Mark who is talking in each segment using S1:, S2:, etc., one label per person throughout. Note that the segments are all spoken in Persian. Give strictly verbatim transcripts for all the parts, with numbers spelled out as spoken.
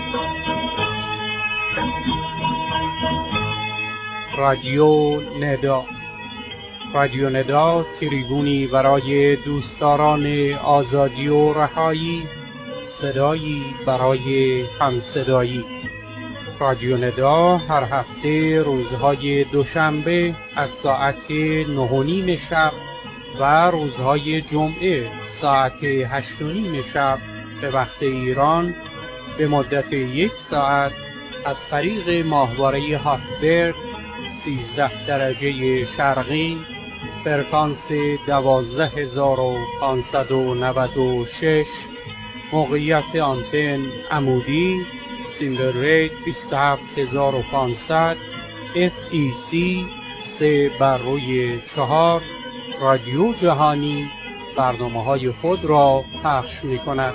S1: رادیو ندا. رادیو ندا تریبونی برای دوستداران آزادی و رهایی، صدایی برای همصدایی. رادیو ندا هر هفته روزهای دوشنبه از ساعت نه و نیم شب و روزهای جمعه ساعت هشت و نیم شب به وقت ایران به مدت یک ساعت از طریق ماهواره هاتبرد سیزده درجه شرقی، فرکانس دوازده هزار و پانصد و نود و شش، موقعیت آنتن عمودی، سیمبل ریت بیست و هفت هزار و پانصد، اف ای سی سه بر روی چهار، رادیو جهانی برنامه‌های خود را پخش می‌کند.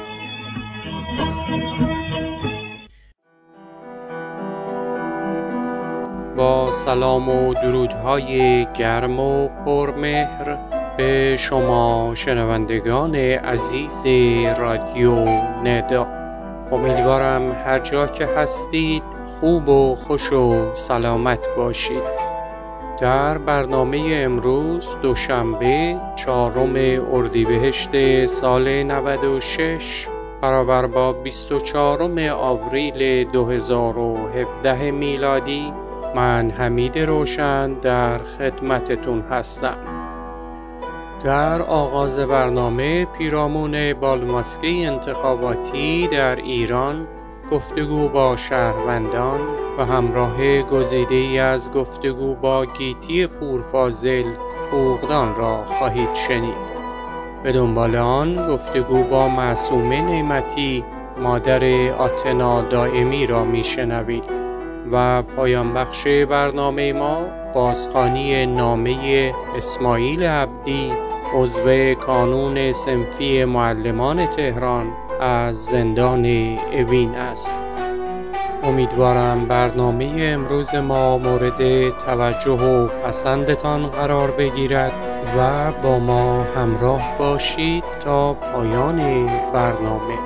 S1: با سلام و درودهای گرم و پرمهر به شما شنوندگان عزیز رادیو ندا، امیدوارم هر جا که هستید خوب و خوش و سلامت باشید. در برنامه امروز دوشنبه چهارم اردیبهشت سال نود و شش برابر با بیست و چهارم آوریل دو هزار و هفده میلادی، من حمید روشن در خدمتتون هستم. در آغاز برنامه پیرامون بالماسکه انتخاباتی در ایران گفتگو با شهروندان و همراه گزیده‌ای از گفتگو با گیتی پورفاضل حقوقدان را خواهید شنید. به دنبال آن گفتگو با معصومه نعمتی مادر آتنا دائمی را میشنوید و پایان بخش برنامه ما بازخوانی نامه اسماعیل عبدی عضو کانون صنفی معلمان تهران از زندان اوین است. امیدوارم برنامه امروز ما مورد توجه و پسندتان قرار بگیرد و با ما همراه باشید تا پایان برنامه.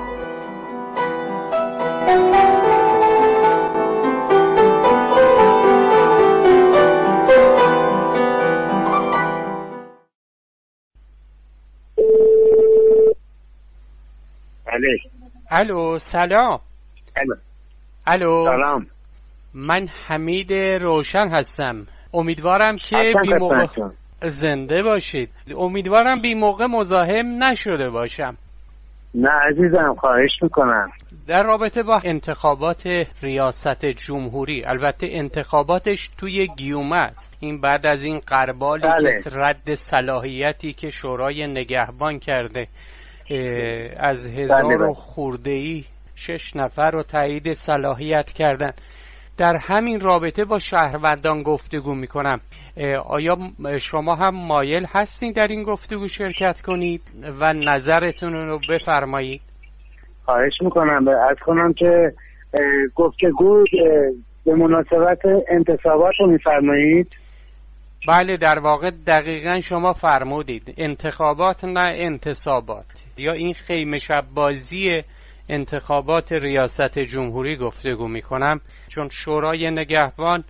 S1: الو سلام.
S2: الو
S1: الو
S2: سلام.
S1: من حمید روشن هستم. امیدوارم که بی موقع زنده باشید. امیدوارم بی موقع مزاحم نشده باشم.
S2: نه عزیزم، خواهش میکنم.
S1: در رابطه با انتخابات ریاست جمهوری، البته انتخاباتش توی گیومه است، این بعد از این غربالی
S2: بله.
S1: که رد صلاحیتی که شورای نگهبان کرده از هزار و خورده‌ای شش نفر رو تایید صلاحیت کردن. در همین رابطه با شهروندان گفتگو میکنم. آیا شما هم مایل هستین در این گفتگو شرکت کنید و نظرتون رو بفرمایید؟
S2: خواهش میکنم. عرض کنم که گفتگو به مناسبت انتصابات رو میفرمایید؟
S1: بله، در واقع دقیقاً شما فرمودید، انتخابات نه انتصابات، یا این خیمه شب بازی انتخابات ریاست جمهوری گفتگو میکنم، چون شورای نگهبان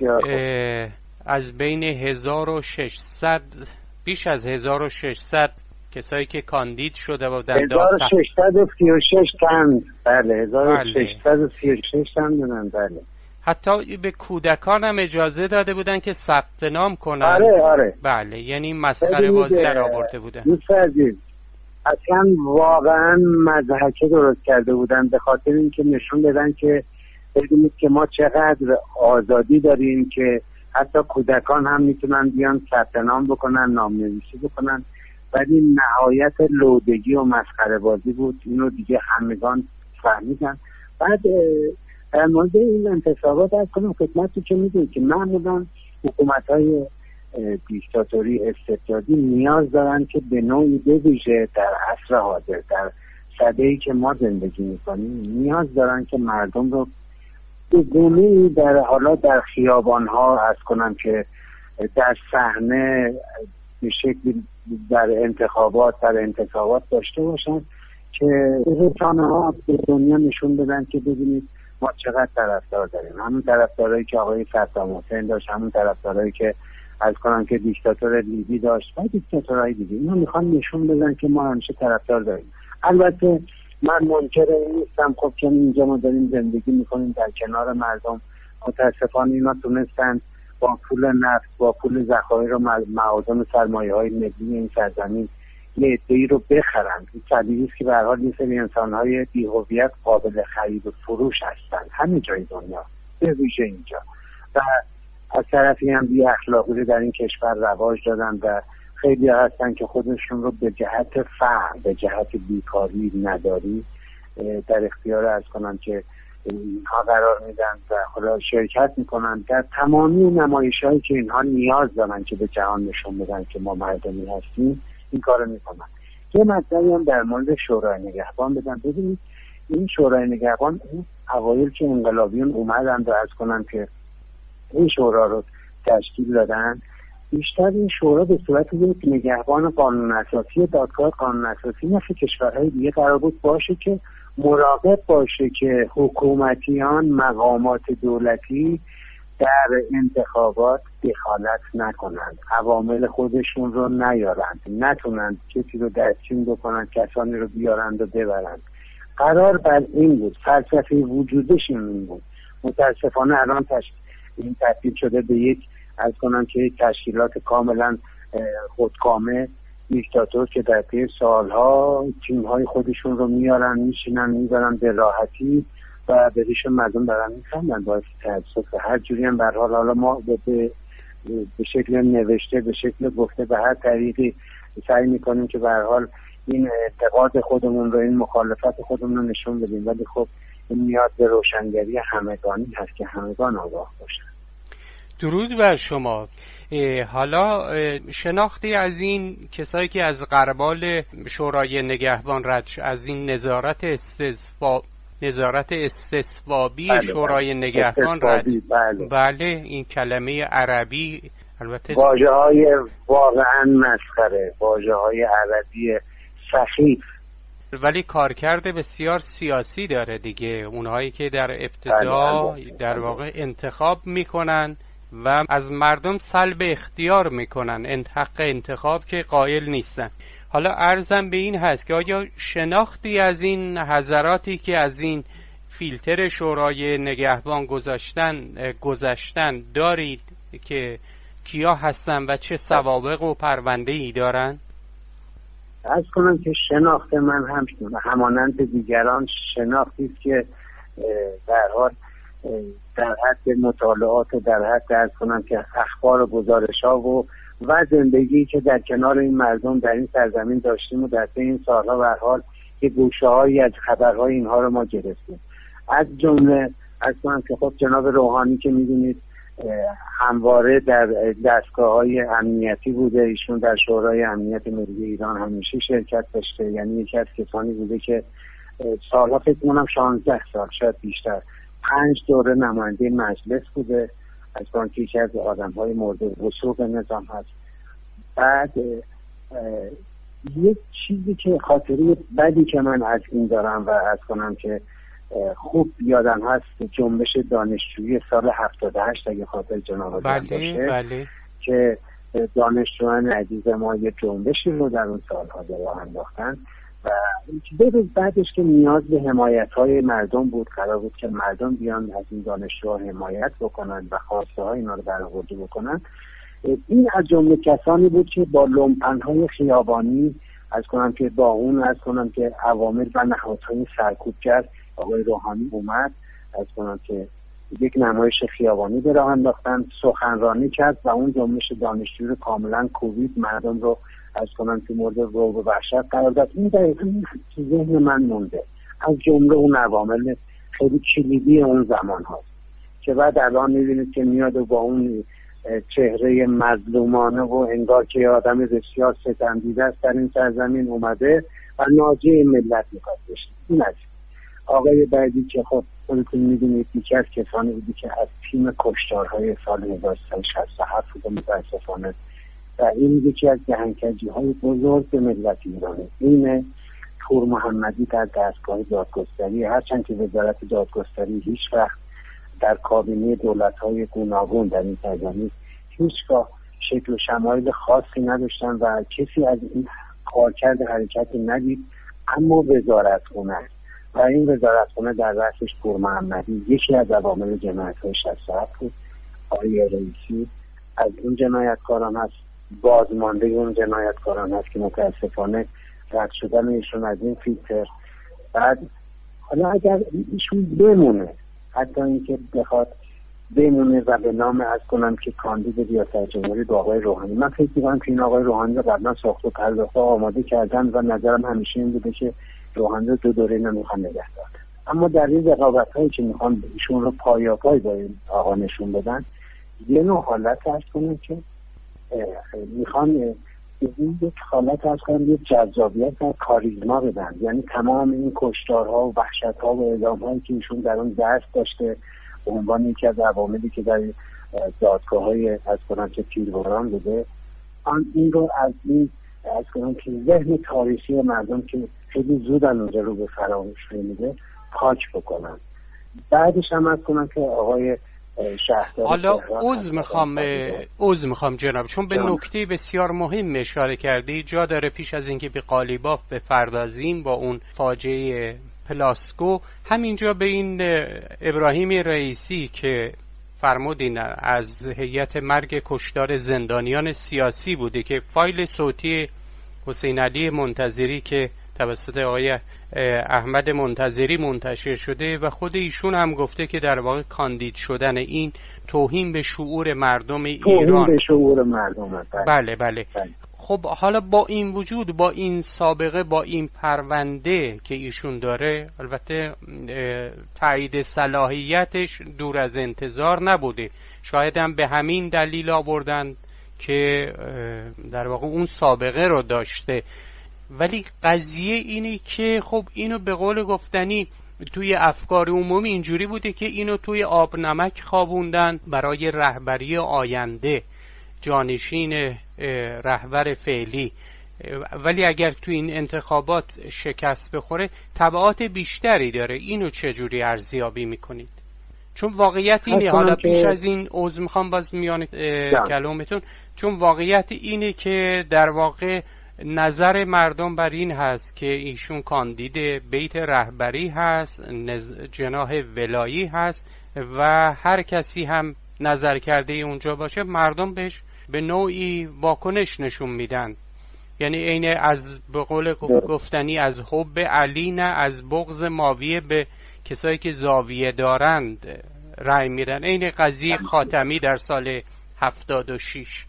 S1: از بین هزار و ششصد بیش از هزار و ششصد کسایی که کاندید شده بودند
S2: هزار و ششصد و سی و شش تن. بله هزار و ششصد و سی و شش تن دونن. بله
S1: حتی به کودکان هم اجازه داده بودن که ثبت نام کنن.
S2: آره آره
S1: بله، یعنی مسخره بازی در آورده بودن.
S2: دوست عزیز، اصلا واقعا مضحکه درست کرده بودن، به خاطر اینکه نشون بدن که ببینید که ما چقدر آزادی داریم که حتی کودکان هم میتونن بیان ثبت نام بکنن، نام‌نویسی بکنن، ولی نهایت لودگی و مسخره بازی بود. اینو دیگه همگان فهمیدن. بعد در مورد این انتصابات از کنم خدمتی که میدونید که معمولا حکومت‌های دیکتاتوری استبدادی نیاز دارن که به نوعی بویژه در عصر حاضر، در سده‌ای که ما زندگی میکنیم، نیاز دارن که مردم رو به گونه‌ای در حالا در خیابان‌ها از کنن که در صحنه به شکلی در انتخابات در انتخابات داشته باشن که رسانه‌ها به دنیا نشون بدن که ببینید ما چقدر طرفدار داریم. همون طرفدارایی که آقای صدام حسین داشت، همون طرفدارایی که از کنم که دیکتاتور لیبی داشت و دیکتاتورهای دیگه، اینا میخوان نشون بدن که ما همیشه طرفدار داریم. البته من منکر این نیستم، خب چون اینجا ما داریم زندگی میکنیم در کنار مردم، متاسفانه اینا تونستن با پول نفت، با پول ذخایر و معادن سرمایه های ملی این سرزمین یه عده‌ای رو بخرن. این طبیعی است که به هر حال یه سری انسان‌های بی‌هویت قابل خرید و فروش هستن همه جای دنیا، به ویژه اینجا، و از طرفی هم بی اخلاقی رو در این کشور رواج دادن و خیلی هستن که خودشون رو به جهت فقر، به جهت بیکاری، نداری در اختیار از کنن که اینها قرار میدن و خدا شرکت میکنن در تمامی نمایش‌هایی که اینها نیاز دارن که به جهان نشون بدن که ما مردمی هستیم، این کارو میکنن. یه مطلبی هم در مورد شورای نگهبان بدم. ببینید این شورای نگهبان این اوایل که انقلابیون اومدن و از کنن که این شورا رو تشکیل دادن، بیشتر این شورا به صورت یک نگهبان قانون اساسی دادگاه قانون اساسی مثل کشورهای دیگه قرار بود باشه که مراقب باشه که حکومتیان، مقامات دولتی در انتخابات دخالت نکنند، عوامل خودشون رو نیارند، نتونند کسی رو دستچین بکنند، کسانی رو بیارند و ببرند. قرار بر این بود، فلسفه وجودش این بود. متاسفانه الان تش... این تبدیل شده به یک از کنم که یک تشکیلات کاملا خودکامه، دیکتاتور که در طی سالها تیم‌های خودشون رو میارن، میشینن، میبرن به راحتی و به ریش مردم دارن میخندن. باعث تأسف هر جوری هم به هر حال حالا ما به به شکل نوشته، به شکل گفته، به هر طریقی سعی میکنیم که به هر حال این اعتقاد خودمون رو، این مخالفت خودمون رو نشون بدیم، ولی خب این میاد به روشنگری همگانی هست که همگان آگاه باشن.
S1: درود بر شما. حالا شناختی از این کسایی که از قربال شورای نگهبان رد، از این نظارت استثباب نظارت استثبابی بله شورای بله. نگهبان رد
S2: بله.
S1: بله این کلمه عربی البته
S2: واژه های واقعا مسخره، واژه های عربی سخیف،
S1: ولی کارکرد بسیار سیاسی داره دیگه. اونهایی که در ابتدا بله. در واقع انتخاب میکنن و از مردم سلب اختیار میکنن، حق انتخاب که قائل نیستن. حالا عرضم به این هست که آیا شناختی از این حضراتی که از این فیلتر شورای نگهبان گذاشتن گذشتن دارید که کیا هستن و چه سوابق و پرونده ای دارن؟
S2: از کنم که شناخت من هم همانند دیگران شناختی است که در حال در حد مطالعات و در حد از کنم که اخبار و گزارش ها و و زندگی که در کنار این مردم در این سرزمین داشتیم و در این سالها به هر حال که گوشه هایی از خبرهای اینها رو ما گرفتیم. از جمله از کنم که خب جناب روحانی که میدونید همواره در دستگاه های امنیتی بوده، ایشون در شورای امنیت ملی ایران همیشه شرکت داشته، یعنی یکی از کسانی بوده که سالها فکر کنم شانزده سال شاید بیشتر پنج دوره نماینده مجلس بوده، از بانکی یکی از آدم های مورد وثوق نظام هست. بعد یک چیزی که خاطری بدی که من از این دارم و از کنم که خوب یادم هست، جنبش دانشجویی سال هفتاد و هشت اگه خاطر جناب
S1: بله باشه بله.
S2: که دانشجویان عزیز ما یه جنبشی رو در اون سالها راه انداختن و دو روز بعدش که نیاز به حمایت‌های مردم بود، قرار بود که مردم بیان از این دانشجوها حمایت بکنن و خواسته های اینا رو برآورده بکنن. این از جمله کسانی بود که با لومپن‌های خیابانی از کنم که با اون از کنم که عوامل و نهادهای سرکوبگر آقای روحانی اومد از کنم که یک نمایش خیابانی به راه انداختن، سخنرانی کرد و اون جنبش دانشجویی رو کاملا کوبید، مردم رو از کنم که مورد رعب و وحشت قرار داد. این دقیقاً تو ذهن من مونده، از جمله اون عوامل خیلی کلیدی اون زمان هاست که بعد الان می‌بینید که میاد و با اون چهره مظلومانه و انگار که آدم بسیار ستمدیده است در این سرزمین اومده و ناجی ملت می‌خواد بشه. این است آقای بعدی که خب خودتون می‌دونید یکی از کسانی بودی که از تیم کشتارهای سال هزار و سیصد و شصت و هفت بود متأسفانه و این یکی از دهنکجی‌های بزرگ به ملت ایرانه. این پور محمدی در دستگاه دادگستری، هرچند که وزارت دادگستری هیچ وقت در کابینه دولت‌های گوناگون در این سرزمین هیچگاه شکل و شمایل خاصی نداشتن و کسی از این کارکرد حرکتی ندید. اما وزارتخونه و این وزارتخونه در رأسش پور محمدی یکی از عوامل جنایت‌های شصت و هفت بود. آقای رئیسی از اون جنایتکاران هست، بازمانده اون جنایتکاران هست که متاسفانه رد شدن ایشون از این فیلتر. بعد حالا اگر ایشون بمونه، حتی اینکه بخواد بمونه و به نام از کنم که کاندید ریاست جمهوری با آقای روحانی، من فکر می‌کنم که این آقای روحانی رو قبلا ساخت و پرداخته آماده کردن و نظرم همیشه این بوده که روحانی رو دو دوره نمیخوان نگه داشت. اما در این رقابت‌هایی که میخوان ایشون رو پایاپای با این آقا نشون بدن، یه نوع حالت هست کنم که میخوان این یک حالت هست کنم یک جذابیت و کاریزما بدن. یعنی تمام این کشتارها و وحشت‌ها و اعدام‌هایی که ایشون در اون دست داشته به عنوان یکی از عواملی که در دادگاه‌های از کنم که تیرباران بوده، آن این رو از این از کنم که ذهن تاریخی مردم که خیلی زود اونجا رو به فراموشی میده پاک بکنن. بعدش هم از کنم که آقای شهردار
S1: حالا عذر میخوام عذر میخوام جناب، چون به نکته بسیار مهم اشاره کردی، جا داره پیش از اینکه به قالیباف بپردازیم با اون فاجعه پلاسکو، همینجا به این ابراهیم رئیسی که فرمودین از هیئت مرگ کشتار زندانیان سیاسی بوده که فایل صوتی حسین علی منتظری که توسط آقای احمد منتظری منتشر شده و خود ایشون هم گفته که در واقع کاندید شدن این توهین به شعور مردم ایران،
S2: توهین به شعور مردم است.
S1: بله بله. بله. خب حالا با این وجود، با این سابقه، با این پرونده که ایشون داره، البته تایید صلاحیتش دور از انتظار نبوده، شاید هم به همین دلیل آوردن که در واقع اون سابقه رو داشته. ولی قضیه اینه که خب اینو به قول گفتنی توی افکار عمومی اینجوری بوده که اینو توی آب نمک خوابوندن برای رهبری آینده، جانشین رهبر فعلی. ولی اگر توی این انتخابات شکست بخوره تبعات بیشتری داره. اینو چجوری ارزیابی میکنید؟ چون واقعیت اینه، حالا پیش از این عذر میخوام باز میان کلامتون، چون واقعیت اینه که در واقع نظر مردم بر این هست که ایشون کاندید بیت رهبری هست، جناح ولایی هست و هر کسی هم نظر کرده اونجا باشه مردم بهش به نوعی واکنش نشون میدن. یعنی عین از به قول گفتنی از حب علی نه از بغض ماویه به کسایی که زاویه دارند رأی میدن. عین قضیه خاتمی در سال هفتاد و شش.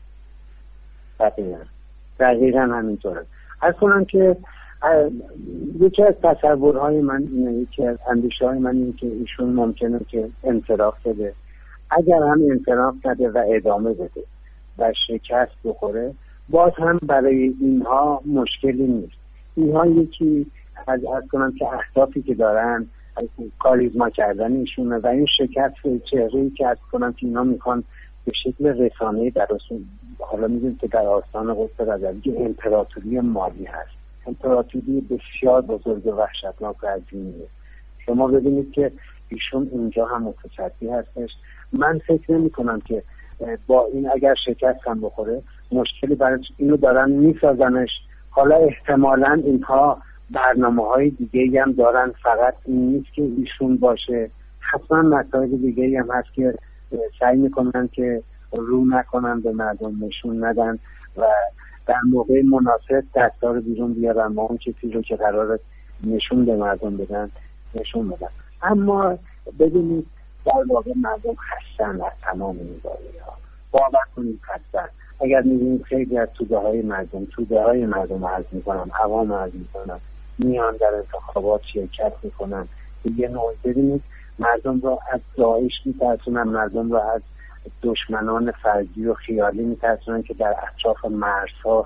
S2: دقیقا دقیقا همینطوره. از کنم که یکی از تصورهای من اینه، یکی از اندیشه های من اینه که ایشون ممکنه که انصراف بده. اگر هم انصراف بده و ادامه بده و شکست بخوره، باز هم برای اینها مشکلی نیست. اینها یکی از از کنم که اهدافی که دارن کاریزما کردن ایشونه و این شکست چهره‌ای که از کنم که اینا میخوان به شکل رسانه‌ای در اصول، حالا میدونید که در آستان قدس رضوی که امپراتوری مالی هست، امپراتوری بسیار بزرگ و وحشتناک و عظیمیه. شما ببینید که ایشون اینجا هم متصدی هستش. من فکر نمی کنم که با این اگر شکست هم بخوره مشکلی برای اینو دارن میسازنش. حالا احتمالاً اینها برنامه های دیگه هم دارن، فقط این نیست که ایشون باشه، حتما مسائل دیگه هم هست که سعی میکنن که رو نکنن به مردم، نشون ندن و در موقع مناسب دستا رو بیرون بیارن و اون چیزی رو که قراره نشون به مردم بدن نشون بدن. اما ببینید در واقع مردم خستن از تمام این باری ها، باور کنید خستن. اگر میبینید خیلی از توده های مردم توده های مردم عرض میکنن، عوام عرض میکنن، میان در انتخابات شرکت میکنن، یه نوع ببینید مردم را از داعش میترسونن، مردم را از دشمنان فرضی و خیالی میترسونن که در اطراف مرزها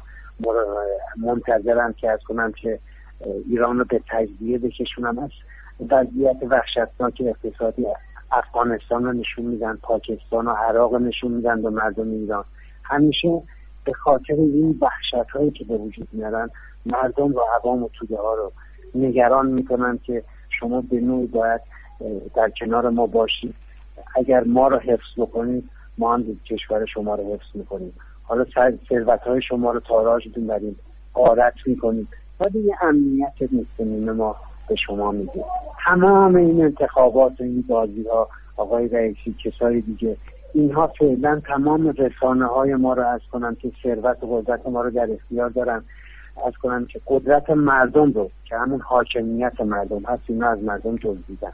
S2: منتظرن که از کنن که ایران رو به تجزیه بکشونن. از وضعیت وحشتناک اقتصادی افغانستان رو نشون میدن، پاکستان و عراق نشون میدن به مردم ایران. همیشه به خاطر این وحشت‌هایی که به وجود میارن مردم و عوام و توده ها رو نگران میکنن که شما به نوعی باید در کنار ما باشید، اگر ما رو حفظ بکنید ما هم کشور شما رو حفظ میکنیم، حالا ثروت‌های شما رو تاراج می‌بریم، غارت میکنید و دیگه امنیت نیستیم ما به شما میگه. تمام این انتخابات و این بازی‌ها آقای رئیسی کسای دیگه، اینها فعلا تمام رسانه‌های ما رو از کنن که ثروت و قدرت ما رو در اختیار دارن، از کنن که قدرت مردم رو که همون حاکمیت مردم هست اینا از مردم دزدیدن،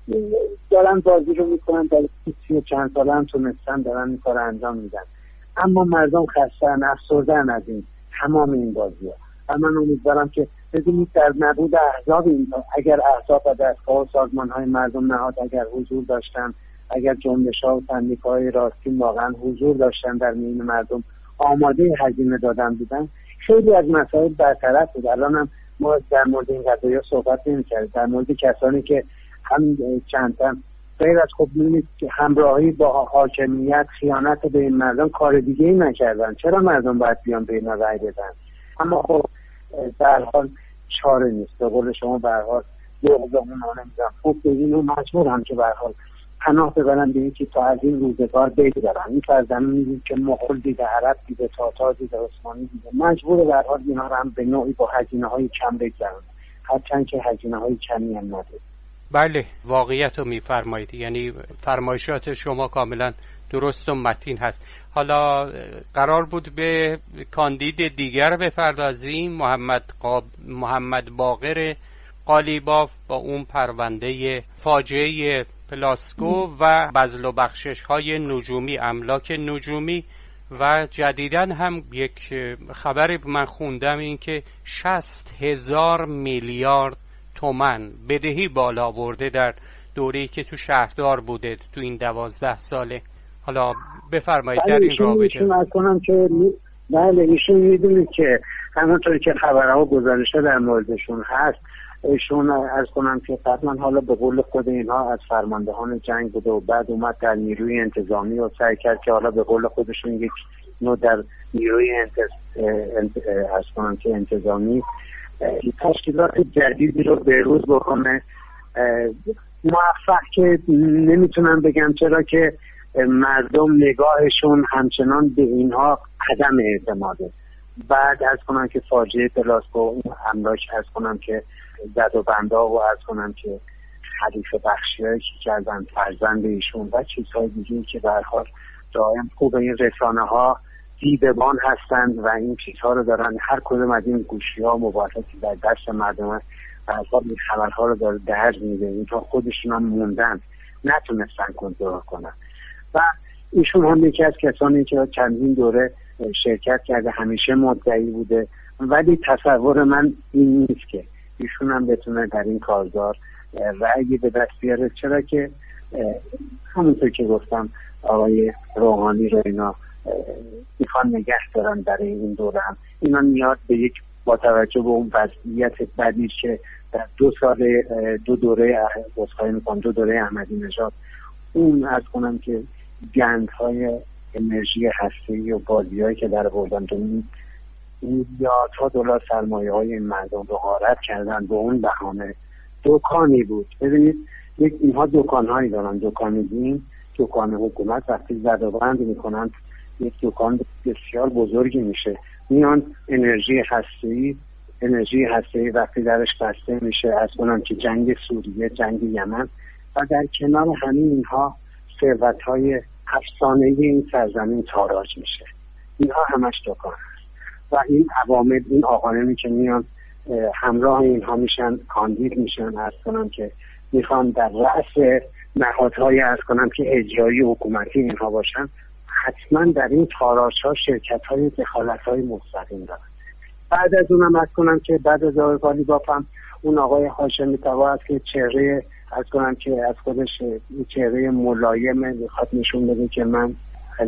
S2: دارن بازی رو میکنن، در سی و چند ساله هم تونستن دارن این کار انجام میدن، اما مردم خستن افسردن از این تمام این بازی ها. و من امیدوارم که ببینید در نبود احزاب، این اگر احزاب و دستگاه و سازمان های مردم نهاد اگر حضور داشتن، اگر جنبش ها و سندیکاهای راستی واقعا حضور داشتن در میان مردم، آماده هزینه دادن بودن، خیلی از مسائل برطرف بود. الان هم ما در مورد این قضايا صحبت نمی‌کردیم، در مورد کسانی که هم چند تا غیر از خب می‌بینید که همراهی با حاکمیت خیانت به این مردم کار دیگه ای نکردن، چرا مردم باید بیان به اینا رأی بدن؟ اما خب به هر حال چاره نیست، به قول شما به هر حال یوغ به اون نمیدونم خوب به اینو مجبور هم که به هر حال پناه ببرن به این که تا از این روزگار بگذرن. این فرزمینی که مغول دیده، عرب دیده، تاتار دیده، عثمانی دیده، مجبور به هر حال اینا رو هم به نوعی با هزینه‌های کم بگذرن، هرچند که هزینه‌های کمی هم نده.
S1: بله واقعیت رو میفرمایید، یعنی فرمایشات شما کاملا درست و متین هست. حالا قرار بود به کاندید دیگر بپردازیم، محمد قاب... محمد باقر قالیباف با اون پرونده فاجعه پلاسکو و بذل و بخشش های نجومی، املاک نجومی، و جدیداً هم یک خبری من خوندم این که شصت هزار میلیارد تومان بدهی بالا برده در دوره‌ای که تو شهردار بوده تو این دوازده ساله. حالا بفرمایید در این رابطه.
S2: ایشون از کنم که بله ایشون میدونید که همونطوری که خبرها گزارش‌ها در موردشون هست، ایشون از کنم که قطعا حالا به قول خود اینها از فرماندهان جنگ بوده و بعد اومد در نیروی انتظامی و سعی کرد که حالا به قول خودشون یک نوع در نیروی انتظ... انت... از کنم که انتظامی تشکیلات جدیدی رو بروز بکنه. موفق که نمیتونم بگم، چرا که مردم نگاهشون همچنان به اینها عدم اعتماده. بعد از کنم که فاجعه پلاسکو اون املاک از کنم که زد و بندا و از کنم که خلیفه بخشی‌هایی که کردن فرزند ایشون و چیزهای دیگه که به هر حال دائم خوب این رسانه ها دیدبان هستند و این چیزها رو دارن، هر کدوم از این گوشی ها موبایلاتی در دست مردم به هر حال این خبرها رو داره درج میده، اینها خودشون هم موندن نتونستن کنترل کنن. و ایشون هم یکی از کسانی که چندین دوره شرکت کرده، همیشه مدعی بوده، ولی تصور من این نیست که ایشون هم بتونه در این کارزار رأی به دست بیاره، چرا که همونطور که گفتم آقای روحانی رو اینا میخوان نگه دارن برای این دوره هم. اینا نیاز به یک، با توجه به اون وضعیت بدی که در دو سال دو دوره بسخواهی میکنم دو دوره احمدی نژاد اون از کنم که گندهای انرژی هسته‌ای و بازی‌هایی که در بردن تو میلیاردها دلار سرمایه های این مردم رو غارت کردن به اون بهانه دکانی بود. ببینید یک اینها دکان‌هایی دارن، دکان دین، دکان حکومت وقتی زد و بند میکنن یک دکان بسیار بزرگی میشه، میان انرژی هسته‌ای انرژی هسته‌ای وقتی درش بسته میشه از کنم که جنگ سوریه، جنگ یمن و در کنار همین اینها ثروت‌های افسانه‌ای این سرزمین تاراج میشه. اینها همش دکان هست و این عوامل، این آقایانی که میان همراه اینها میشن، کاندید میشن، از کنم که میخوان در رأس نهادهای از کنم که اجرایی حکومتی اینها باشن، حتما در این تاراج‌ها شرکت‌های دخالت‌های مستقیم دارن. بعد از اونم از کنم که بعد از آقای قالیباف هم اون آقای هاشمی طبا هست که چهره از کنم که از خودش چهره ملایم میخواد نشون بده که من از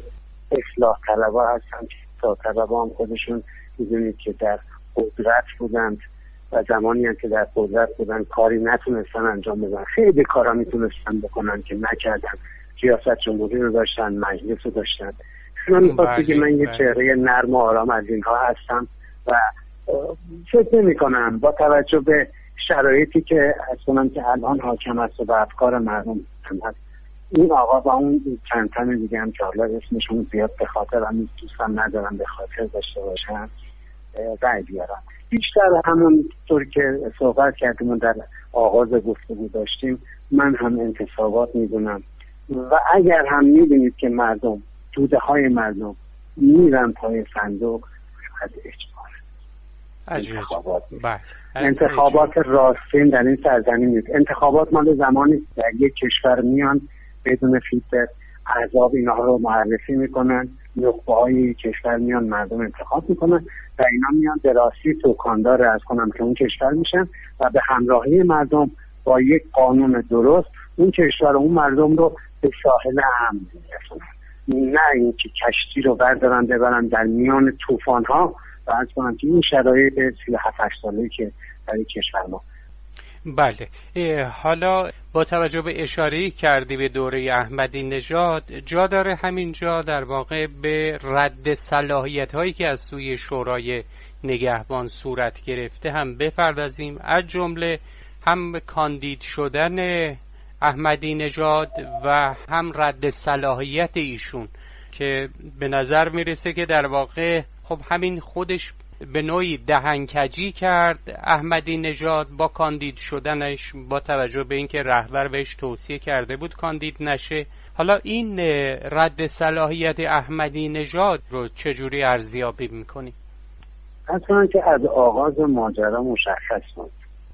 S2: اصلاح طلبا هستم، اصلاح طلبا هم خودشون میدونید که در قدرت بودند و زمانی هم که در قدرت بودن کاری نتونستن انجام بدن، خیلی کارا میتونستن بکنن که نکردن، ریاست جمهوری رو داشتن، مجلس رو داشتن. من میخواد که من یه چهره نرم و آرام از اینها هستم و فکر نمی کنم با توجه به شرایطی که اصلا که الان حاکم است و افکار مردم هست، این آقا با اون چند تن دیگه هم که حالا اسمشون زیاد به خاطر هم دوستم ندارم به خاطر داشته باشم رأی بیارم. بیشتر همون طوری که صحبت کردیم در آغاز گفتگو داشتیم، من هم انتصابات میدونم و اگر هم میدونید که مردم، توده های مردم میرن پای صندوق از اجبار انتخابات
S1: بله.
S2: انتخابات راستین در این سرزمین نیست. انتخابات مال زمانی در یک کشور میان بدون فیلتر، احزاب اینها رو معرفی میکنن، نخبه های کشور میان مردم انتخاب میکنن و اینا میان به راستی سکاندار از کنم که اون کشور میشن و به همراهی مردم با یک قانون درست اون کشور و اون مردم رو به ساحل امن میرسونن، نه اینکه کشتی رو بردارن ببرن در میان طوفان ها و از کنم که این شرایط سی و هفت ساله که در این کشور ما.
S1: بله. حالا با توجه به اشاره‌ای کردی به دوره احمدی نژاد، جا داره همینجا در واقع به رد صلاحیت هایی که از سوی شورای نگهبان صورت گرفته هم بپردازیم، از جمله هم کاندید شدن احمدی نژاد و هم رد صلاحیت ایشون که به نظر میرسه که در واقع خب همین خودش به نوعی دهنکجی کرد احمدی نژاد با کاندید شدنش، با توجه به اینکه رهبر بهش توصیه کرده بود کاندید نشه. حالا این رد صلاحیت احمدی نژاد رو چجوری ارزیابی میکنی؟
S2: اصلا که از آغاز ماجرا مشخص بود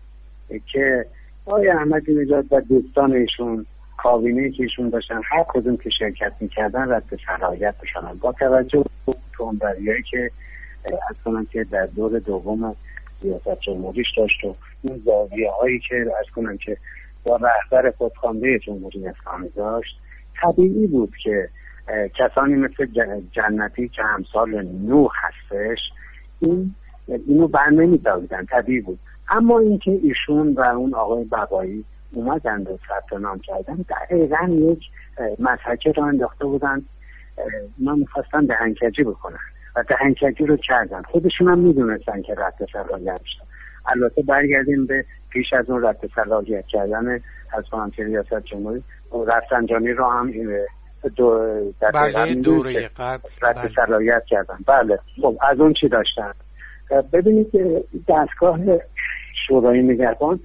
S2: که آقای احمدی نژاد و دوستان ایشون، کابینه که ایشون داشتن، هر کدوم که شرکت میکردن رد صلاحیت بشنن با توجه به تندرویی که اصلا که در دور دوم ریاست جمهوریش داشت و این زاویه هایی که از کنم که با رهبر خودخوانده جمهوری اسلامی داشت، طبیعی بود که کسانی مثل جنتی که همسال نو هستش این اینو بر نمی‌داشتن، طبیعی بود. اما اینکه ایشون و اون آقای بقایی اومدن و ثبت نام کردن، دقیقاً یک مسحکه رو انداخته بودن، ما می‌خواستن دهنکجی بکنن و دهنکجی رو کردن. خودشون هم میدونستن که رد صلاحیت میشن. البته برگردیم به پیش از اون رد صلاحیت کردن از فرانسه ریاست جمهوری، رفسنجانی رو هم دو در
S1: بله دوره قبل
S2: رد صلاحیت کردن. بله خب از اون چی داشتن؟ ببینید که دستگاه شورای نگهبان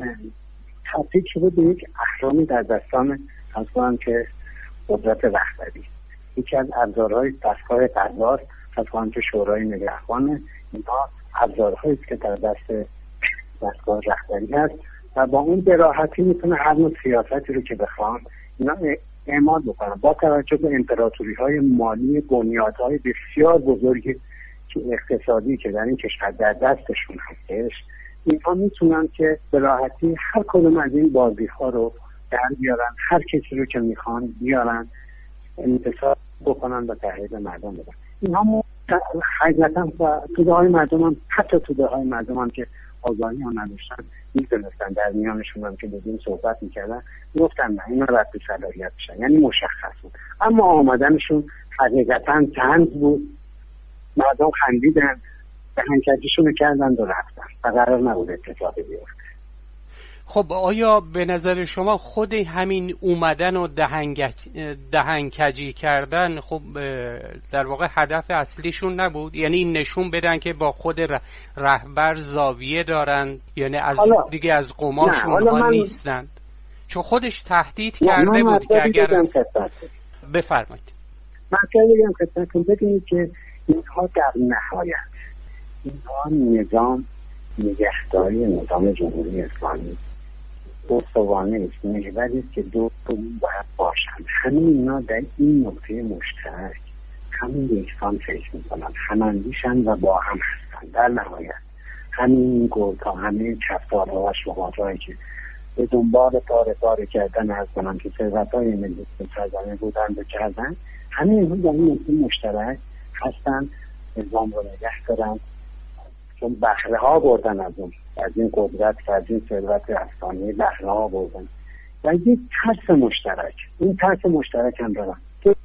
S2: تبدیل شده به یک اهرامی در دستان اصلا که قدرت رهبری. یکی از ابزارهای دستگاه قضا اصلا که شورای نگهبان، اینها ابزارهایی که در دست دستگاه رهبری هست و با اون به راحتی میتونه هر نوع سیاستی رو که بخوان اینا اعمال بکنن. با توجه به امپراتوری های مالی، بنیادهای بسیار بزرگی که اقتصادی که در این کشور در دستشون هستش، اینها میتونن که به راحتی هر کدوم از این بازی ها رو در بیارن، هر کسی رو که میخوان بیارن انتصاب بکنن و تحریک مردم بدن. اینها حقیقتا و توده های مردم هم، حتی توده های مردم هم که آگاهی هم نداشتن میدونستن، در میانشون هم که بدین صحبت میکردن گفتن نه اینا رد صلاحیت بشن، یعنی مشخص بود. اما آمدنشون حقیقتا طنز بود، مردم خندیدن، دهنکجیشون کردن و رفتن و قرار نبود اتفاقی بیفته.
S1: خب آیا به نظر شما خود همین اومدن و دهنکجی کردن خب در واقع هدف اصلیشون نبود؟ یعنی نشون بدن که با خود رهبر زاویه دارن، یعنی از دیگه از قماشون ها نیستند؟ چون خودش تهدید کرده بود که اگر بفرمایید.
S2: من بگم خدمتتون ببینید که اینها در نهایت اینها نظام نگهداری نظام جمهوری اسلامی استوانه است، محوری است که دو باید باشند. همین اینا در این نقطه مشترک همین یکسان فکر میکنن، هماندیشن و با هم هستن. در نهایت همین گرگ‌ها، همین کفتارها و شغال‌هایی که به دنبال پاره پاره کردن از کنن که ثروت‌های ملی سرزمین بودن به کردن، همین اینها در این نقطه مشترک هستن، نظام رو نگه دارن، چون بهره ها بردن از اون، از این قدرت، از این ثروت افغانی بهره ها بردن و یک ترس مشترک، این ترس مشترک هم دارن.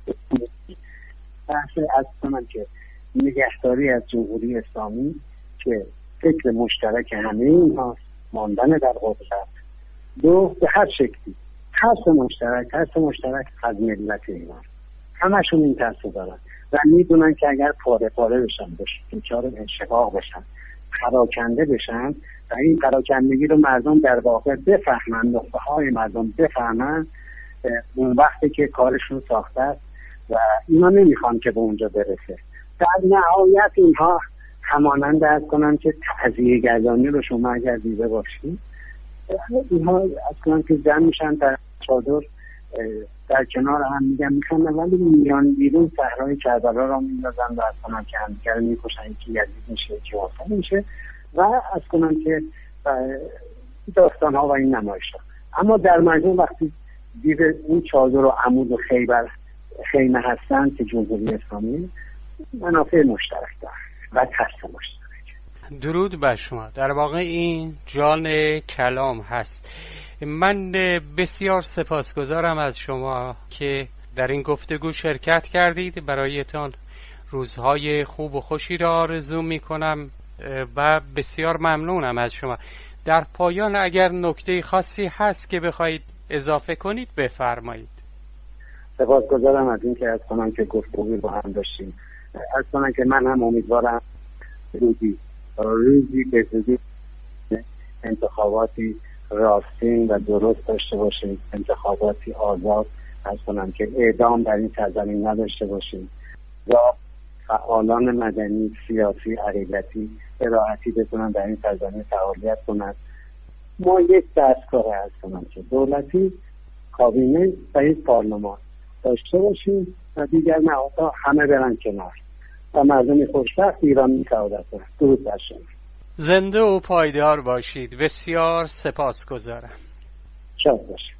S2: بحث از کنم که نگهداری از جمهوری اسلامی که فکر مشترک همه این هاست ماندن در قدرت، دو به هر شکلی ترس مشترک ترس مشترک از ملت ایران. همشون این ترس دارن و میدونن که اگر پاره پاره بشن، دچار انشقاق بشن، پراکنده بشن و این پراکندگی رو مردم در واقع بفهمن، نخبه های مردم بفهمن، اون وقتی که کارشون ساخته است و اینا نمیخوان که به اونجا برسه. در نهایت اینها همانند از کنن که تعزیه گردانی رو شما اگر دیده باشید، اینها از کنن که جمع میشن در چادر در کنار هم میگن میخوان ولی میان بیرون صحرای کربلا را میندازن و از کنن که همدیگر میکشن، یکی یزید میشه یکی حسین میشه و از کنن که داستان ها و این نمایش ها. اما در مجموع وقتی دیده این چادر و عمود و خیبر خیمه هستن که جمهوری اسلامی منافع مشترک دارن و ترس مشترک.
S1: درود بر شما. در واقع این جان کلام هست. من بسیار سپاسگزارم از شما که در این گفتگو شرکت کردید. برایتان روزهای خوب و خوشی را آرزو می کنم و بسیار ممنونم از شما. در پایان اگر نکته خاصی هست که بخواید اضافه کنید بفرمایید.
S2: سپاسگزارم از این که از کنم که گفتگو با هم داشتیم. از کنم که من هم امیدوارم روزی روزی به زودی انتخاباتی راستین و درست داشته باشیم، انتخاباتی آزاد، از کنم که اعدام در این سرزمین نداشته باشیم و فعالان مدنی، سیاسی، عقیدتی به راحتی بتونن در این سرزمین فعالیت کنند. ما یک دستگاه از کنم که دولتی، کابینه و یک پارلمان داشته باشیم و دیگر نهادها همه برن کنار و مردم خوشبخت ایران سعادت کنند. درود بر شما.
S1: زنده و پایدار باشید. بسیار سپاسگزارم.
S2: شاد باشید.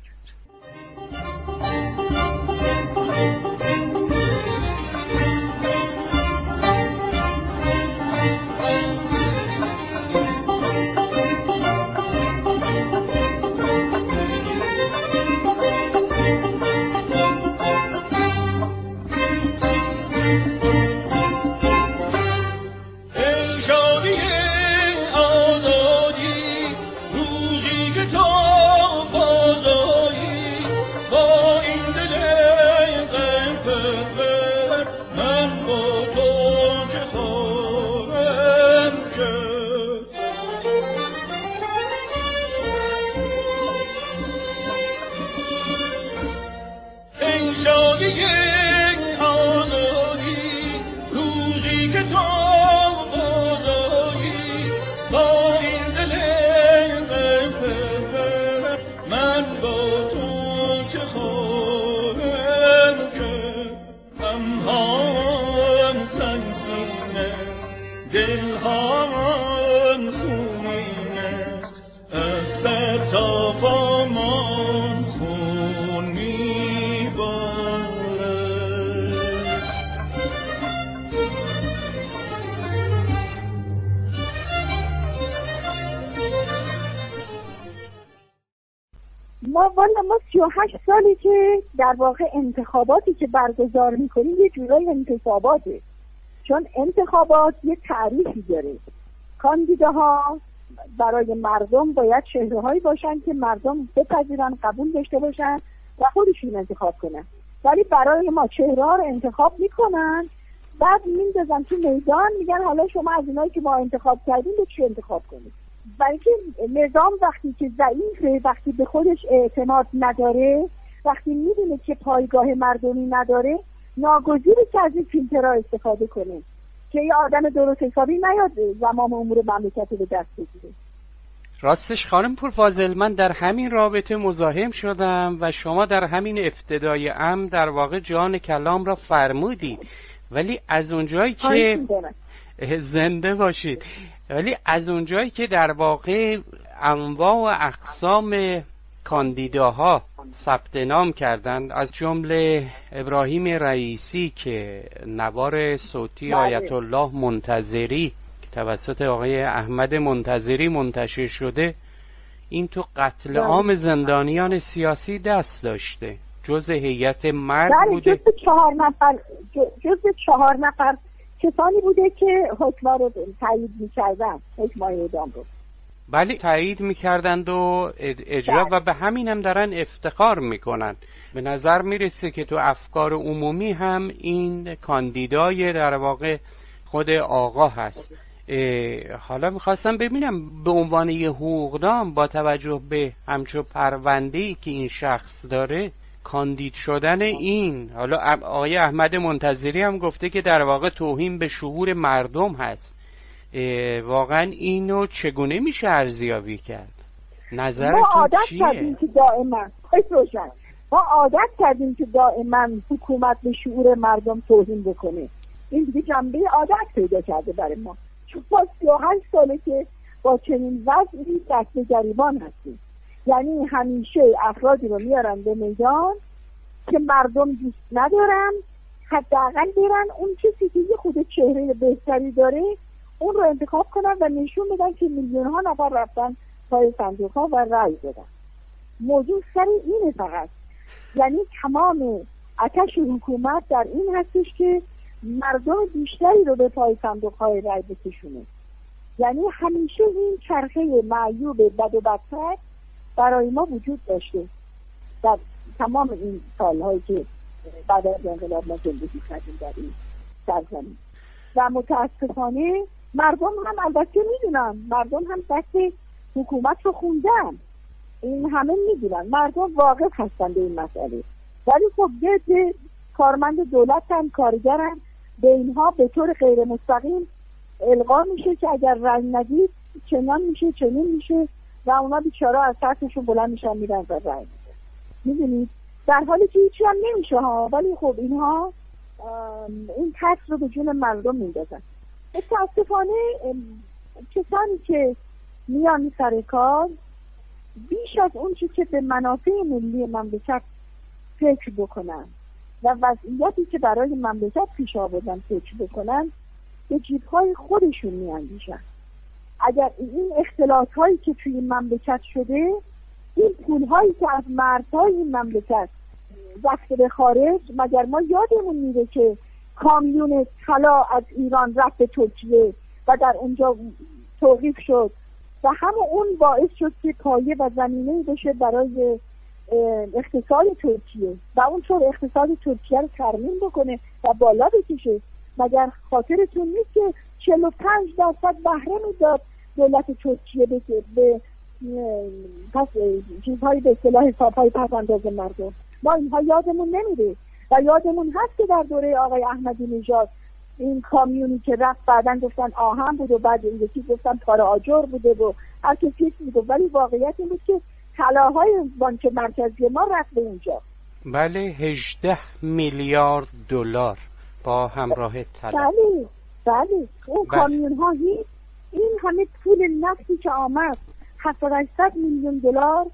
S3: ما والا ما سی و هشت سالی که در واقع انتخاباتی که برگزار میکنیم یه جورای انتخاباته، چون انتخابات یه تعریفی داره. کاندیداها برای مردم باید چهره‌هایی باشن که مردم بپذیرن، قبول داشته باشن و خودشون انتخاب کنن. ولی برای ما چهره‌ها رو انتخاب میکنن، بعد میندازن تو میدان، میگن حالا شما از اینایی که ما انتخاب کردیم به چی انتخاب کنید. برای که نظام وقتی که ضعیفه، وقتی به خودش اعتماد نداره، وقتی میدونه که پایگاه مردمی نداره، ناگزیره که از این فیلترها استفاده کنه که یه آدم درست حسابی نیاد زمام امور مملکت رو به دست بگیره.
S1: راستش خانم پورفاضل، من در همین رابطه مزاحم شدم و شما در همین ابتدای امر در واقع جان کلام را فرمودید، ولی از اونجایی که زنده باشید، ولی از اونجایی که در واقع انواع و اقسام کاندیداها ثبت نام کردند، از جمله ابراهیم رئیسی که نوار صوتی آیت الله منتظری توسط آقای احمد منتظری منتشر شده، این تو قتل عام زندانیان سیاسی دست داشته، جز هیئت مرگ بوده.
S3: جز چهار نفر جز چهار نفر کسانی بوده که حکما رو تایید می‌کردن، حکمای اعدام رو.
S1: بله تایید میکردند و اجرا و به همین هم دارن افتخار میکنن. به نظر میرسه که تو افکار عمومی هم این کاندیدای در واقع خود آقا هست. حالا میخواستم ببینم به عنوان یه حقوقدان با توجه به همچو پرونده‌ای که این شخص داره، کاندید شدن این، حالا آقای احمد منتظری هم گفته که در واقع توهین به شعور مردم هست، واقعا اینو چگونه میشه ارزیابی کرد؟ نظرتون
S3: ما عادت
S1: چیه؟
S3: کردیم که دائما روشن ما عادت کردیم که دائما حکومت به شعور مردم توهین بکنه. این دیگه جنبه عادت پیدا کرده برای ما، چون ما سی و هشت ساله که با چنین وضعی دست به گریبان هستیم. یعنی همیشه افرادی رو میارن به میدان که مردم دوست ندارن، حداقل برن اون کسی که یه خود چهره بهتری داره اون رو انتخاب کنن و نشون بدن که میلیون ها نفر رفتن پای صندوق ها و رأی دادن. موضوع سر اینه فقط. یعنی تمام آتش حکومت در این هستش که مردم بیشتری رو به پای صندوق های رأی بکشونه. یعنی همیشه این چرخه معیوب بد و بدتر برای ما وجود داشته در تمام این سالهایی که بعد از انقلاب ما زندگی کردیم در این سرزمین. و متاسفانه مردم هم البته میدونن، مردم هم دست حکومت رو خوندن، این همه میدونن، مردم واقف هستن به این مسئله. ولی خب ده کارمند دولت هم کارگرن، به اینها به طور غیر مستقیم القا میشه که اگر رأی ندید چنان میشه چنین میشه و اونا بیچاره از سرشون بلند میشن میرن و رأی میدن. میدونید در حالی که هیچی هم نمیشه ها، ولی خب اینها این ترس رو به جون مردم میندازن. متاسفانه کسانی که میان سر کار بیش از اون چی که به منافع ملی مملکت فکر بکنن و وضعیتی که برای مملکت پیش آوردن فکر بکنن، به جیب‌های خودشون میاندیشن. اگر این اختلاط هایی که توی این مملکت شده، این پول هایی که از مردهای این مملکت رفته به خارج، مگر ما یادمون میره که کامیون طلا از ایران رفت به ترکیه و در اونجا توقیف شد و همه اون باعث شد که پایه و زمینه‌ای بشه برای اقتصاد ترکیه و اونطور اقتصاد ترکیه رو ترمیم بکنه و بالا بکشه. مگر خاطرتون نیست که چهل و پنج درصد بهره میداد دولت ترکیه به به پس چیزهایی به اصطلاح حساب‌های پس انداز مردم؟ ما اینها یادمون نمیره و یادمون هست که در دوره آقای احمدی نژاد این کامیونی که رفت بعدن گفتن آهن بود و بعد این یکی گفتن تار آجر بوده و هر کسی میگه، ولی واقعیت این بود که طلاهای بانک مرکزی ما رفت به اونجا.
S1: بله هجده میلیارد دلار با همراه طلا.
S3: بله بله اون کامیون ها هی این همه پول نفتی که آمد، هفتاد هشتصد میلیون دلار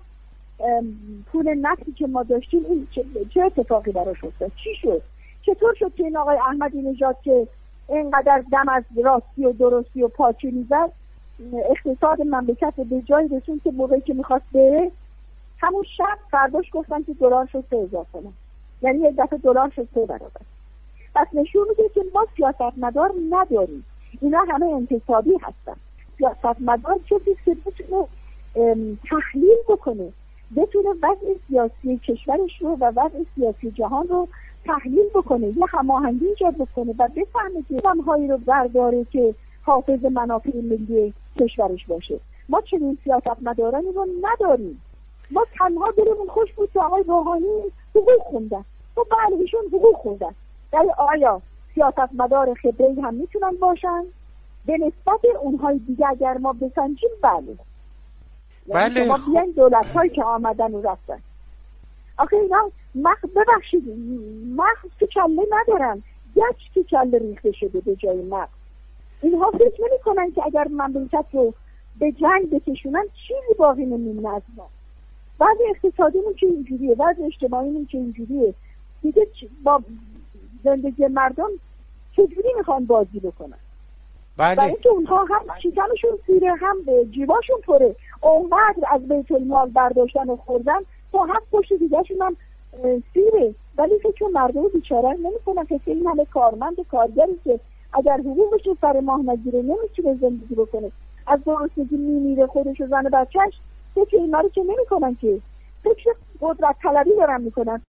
S3: پول نفتی که ما داشتیم، این چه, چه اتفاقی براش افتاد؟ چی شد؟ چطور شد که این آقای احمدی نژاد که اینقدر دم از راستی و درستی و پاکی میزد اقتصاد مملکت به جایی رسوند که موقعی که میخواست بره همون شب فرداش گفتن که دلار شد سه هزار تومان، یعنی یک دفعه دلار شد سه برابر. پس نشون میده که ما سیاستمدار نداریم، اینا همه انتصابی هستن. سیاستمدار کسی که بتونه تحلیل بکنه، بتونه وضع سیاسی کشورش رو و وضع سیاسی جهان رو تحلیل بکنه، یه هماهنگی ایجاد بکنه و بفهمه که قدم‌هایی رو برداره که حافظ منافع ملی کشورش باشه. ما چنین سیاستمدارانی رو نداریم. ما تنها دلمون خوش بود که آقای روحانی حقوق خوندن. خب بله ایشون حقوق خوندن، ولی آیا سیاستمدار خبره‌ای هم میتونن باشن؟ به نسبت اونهای دیگه اگر ما بسنجیم بله.
S1: بله
S3: ما بیاین دولت‌هایی که آمدن و رفتن. آخه اینا مغز ببخشید مغز که کله ندارن، گچ که کله ریخته شده به جای مغز. اینها فکر نمی کنن که اگر مملکت رو به جنگ بکشونن چیزی باقی نمیمونه از ما. وضع اقتصادیمون که اینجوریه، وضع اجتماعیمون که اینجوریه، دیگه با زندگی مردم چجوری میخوان بازی بکنن؟
S1: بله.
S3: برای اینکه اونها هم شکمشون سیره هم جیباشون پره، اونقدر از بیت المال برداشتن و خوردن تا هم پشت دیگهشون هم سیره، ولی که چون مردم بیچاره نمیکنن که این همه کارمند و کارگری که اگر حقوقشون سر ماه نگیره نمیتونه زندگی بکنه، از گرسنگی میمیره خودش و زن و بچهش، فکر اینا رو که نمیکنن، که فکر قدرت طلبی دارن میکنن.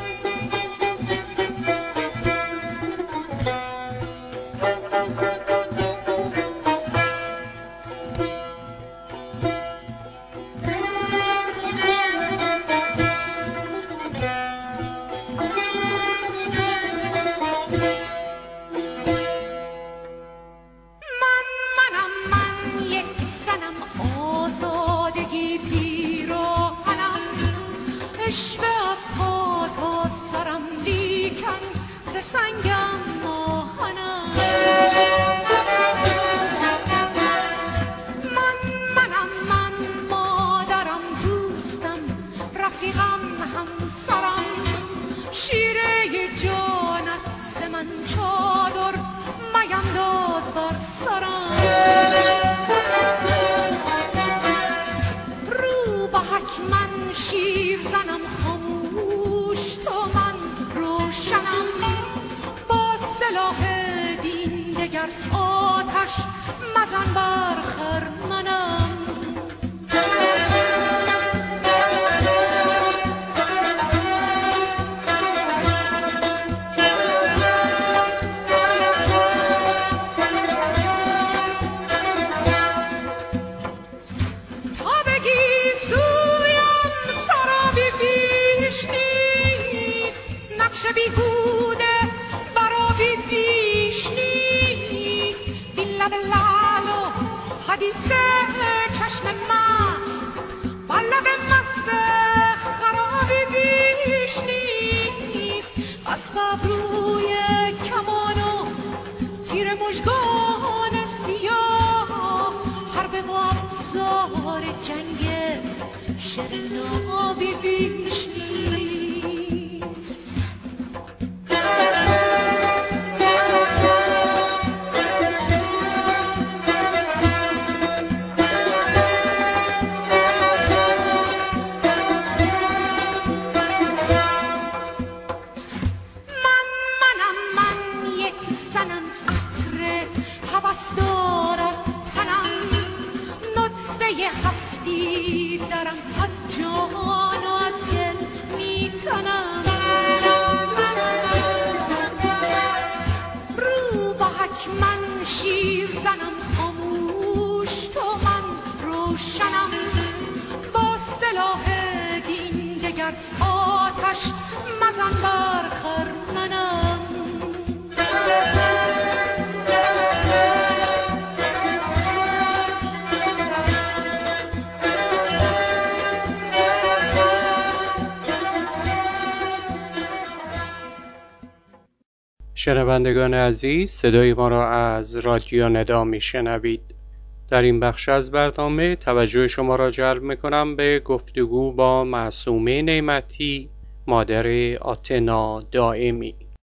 S1: شنوندگان عزیز، صدای ما را از رادیو ندا میشنوید. در این بخش از برنامه توجه شما را جلب میکنم به گفتگو با معصومه نعمتی، مادر آتنا دائمی.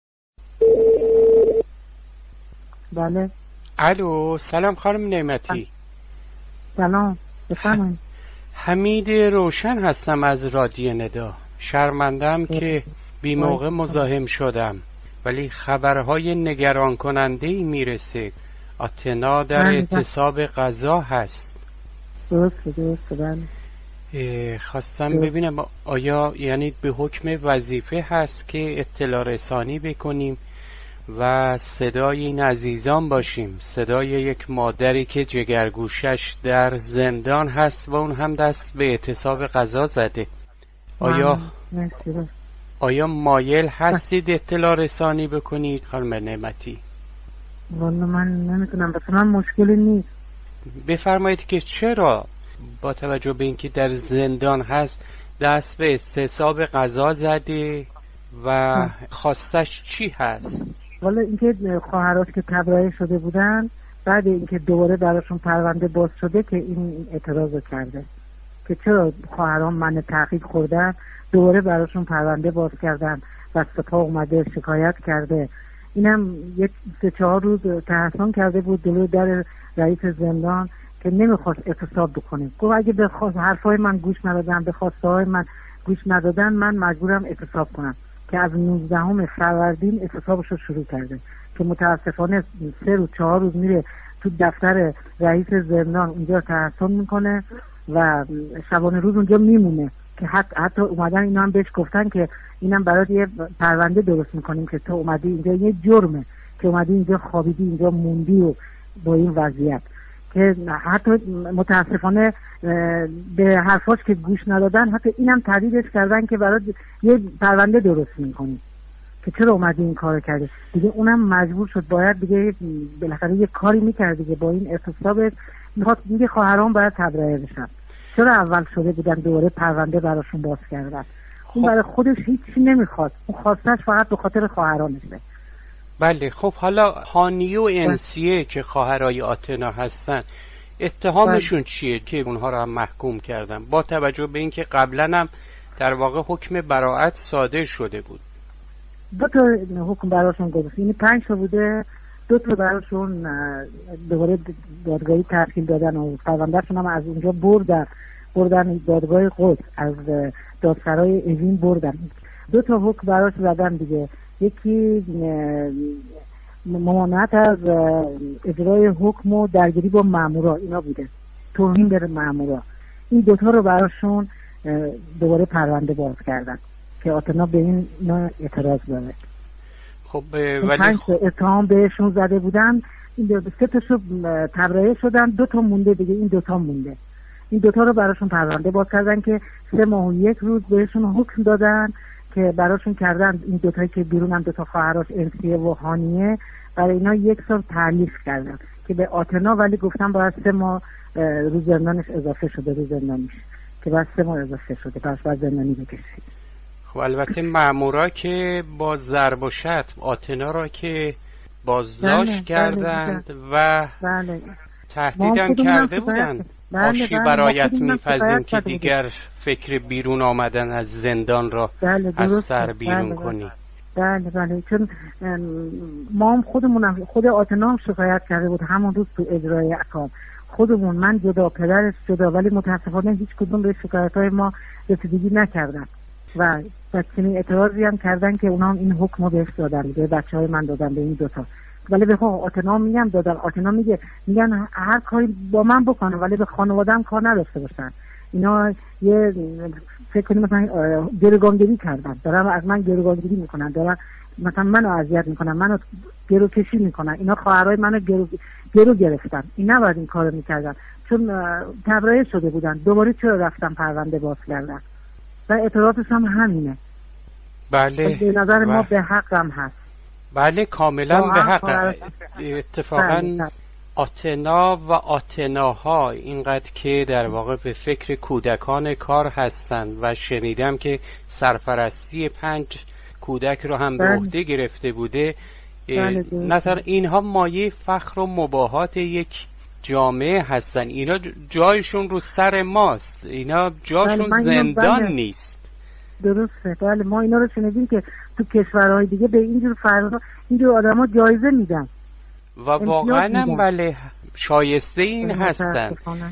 S4: بله.
S1: الو، سلام خانم نعمتی.
S4: سلام، بفرمایید.
S1: حمید روشن هستم از رادیو ندا. شرمندم که بی موقع مزاحم شدم، ولی خبرهای نگران کننده ای میرسه. آتنا در اعتصاب غذا هست.
S4: درسته درسته بله.
S1: خواستم ببینم آیا یعنی به حکم وظیفه هست که اطلاع رسانی بکنیم و صدای این عزیزان باشیم، صدای یک مادری که جگرگوشش در زندان هست و اون هم دست به اعتصاب غذا زده. آیا آیا مایل هستید اطلاع رسانی بکنید خانم نعمتی؟
S4: والا من نمیتونم، بس من مشکلی نیست.
S1: بفرمایید که چرا با توجه به اینکه در زندان هست دست به اعتصاب غذا زده و خواستش چی هست؟
S4: والا اینکه خواهرات که تبرئه شده بودن، بعد اینکه دوباره براشون پرونده باز شده که این اعتراض کرده که چرا خواهران من تعقیب خوردن، دوباره براشون پرونده باز کردن و سپاه اومده شکایت کرده. اینم یک سه چهار روز تحصیل کرده بود جلوی در رئیس زندان که نمیخواست اعتصاب بکنه. گفت اگه به حرفای من گوش ندادن، به خواسته های من گوش ندادن، من مجبورم اعتصاب کنم. که از نوزدهم فروردین اعتصابش رو شروع کرده که متاسفانه سه روز چهار روز میره تو دفتر رئیس زندان اونجا تحصیل میکنه و شبانه روز اونجا میمونه که حتی, حتی اومدن اینا هم بهش گفتن که اینم برات یه پرونده درست میکنیم که تو اومدی اینجا، یه جرمه که اومدی اینجا خوابیدی اینجا موندی و با این وضعیت. که حتی متاسفانه به حرفاش که گوش ندادن حتی اینم تهدیدش کردن که برات یه پرونده درست میکنی که چرا اومدی این کارو کردی. دیگه اونم مجبور شد باید دیگه بالاخره یه کاری میکرد دیگه با این اعتصابش. میخواد میگه خواهرام باید تبرئه بشن. چرا اول شده بودن دوباره پرونده براشون باز کردن؟
S1: خب.
S4: اون برای خودش هیچی نمیخواد، اون خواستش فقط به خاطر خواهرانشه.
S1: بله. خب حالا هانیه و انسیه که خواهرای آتنا هستن اتهامشون چیه که اونها رو هم محکوم کردن با توجه به اینکه قبلا هم در واقع حکم براءت صادر شده بود؟
S4: دو تا حکم براشون گذاشت، یعنی پنج تا بوده، دو تا براشون دوباره دادگاهی ترتیب دادن و پروندهشون هم از اونجا بردن بردن دادگاه قدس، از دادسرای اوین بردن. دو تا حکم براش زدن دیگه، یکی ممانعت از اجرای حکم و درگیری با مامورا اینا بوده، توهین به مامورا. این دوتا رو براشون دوباره پرونده باز کردن که آتنا به این اینا اعتراض داره.
S1: خب ولی
S4: پنج
S1: خب...
S4: اتهام بهشون زده بودن، این سه تاشو تبرئه شدن، دو تا مونده دیگه، این دوتا مونده. این دوتا رو براشون پرونده باز کردن که سه ماه و یک روز بهشون حکم دادن که براشون کردن. این دوتایی که بیرونم دوتا خواهرش انسیه و هانیه، برای اینا یک سال تعلیق کردن که به آتنا ولی گفتن باید سه ماه روز زندانش اضافه شده، روز زندانیش که باید سه ماه اضافه شده، پس باید زندانی بکشید.
S1: خب البته مامورا که با ضرب و شتم آتنا را که بازداشت بله، کردند بله، و بله. تهدیدم کرده بودند بله، آشی بله، برایت میپذیم که دیگر فکر بیرون آمدن از زندان را بله، از سر بیرون بله، کنی.
S4: بله بله، چون ما هم خودمونم، خود آتنا هم شکایت کرده بود همون روز تو اجرای احکام، خودمون، من جدا، پدرش جدا، ولی متاسفانه هیچ کدوم به شکایت‌های ما رسیدگی نکردن و چنین اعتراضی هم کردن که اونا هم این حکم رو بهش دادن، به بچه‌های من دادن، به این دوتا. ولی به خود آتنا میگم دادن، آتنا میگه میگن هر کاری با من بکنن ولی به خانواده‌ام کار نداشته باشن. اینا یه فکر کنیم مثلا گروگانگیری کردن، دارن از من گروگانگیری میکنن، دارن مثلا منو اذیت میکنن، منو گرو کشی میکنن. اینا خواهرای منو گرو گرو گرفتن، این نباید این کارو میکردن چون تبرئه شده بودن. دوباره چرا رفتن پرونده باز کردن و اعتراضش هم همینه.
S1: بله
S4: به نظر ما به حق هم هست.
S1: بله کاملا به حق. اتفاقا آتنا و آتناها اینقدر که در واقع به فکر کودکان کار هستند و شنیدم که سرپرستی پنج کودک رو هم به عهده گرفته بوده. نظر اینها مایه فخر و مباهات یک جامعه هستن. اینا جایشون رو سر ماست، اینا جاشون زندان بله. نیست.
S4: درسته بله، ما اینا رو شنیدیم که تو کشورهای دیگه به اینجور فردا اینجور آدم ها جایزه میدن
S1: و واقعا هم بله شایسته این هستن،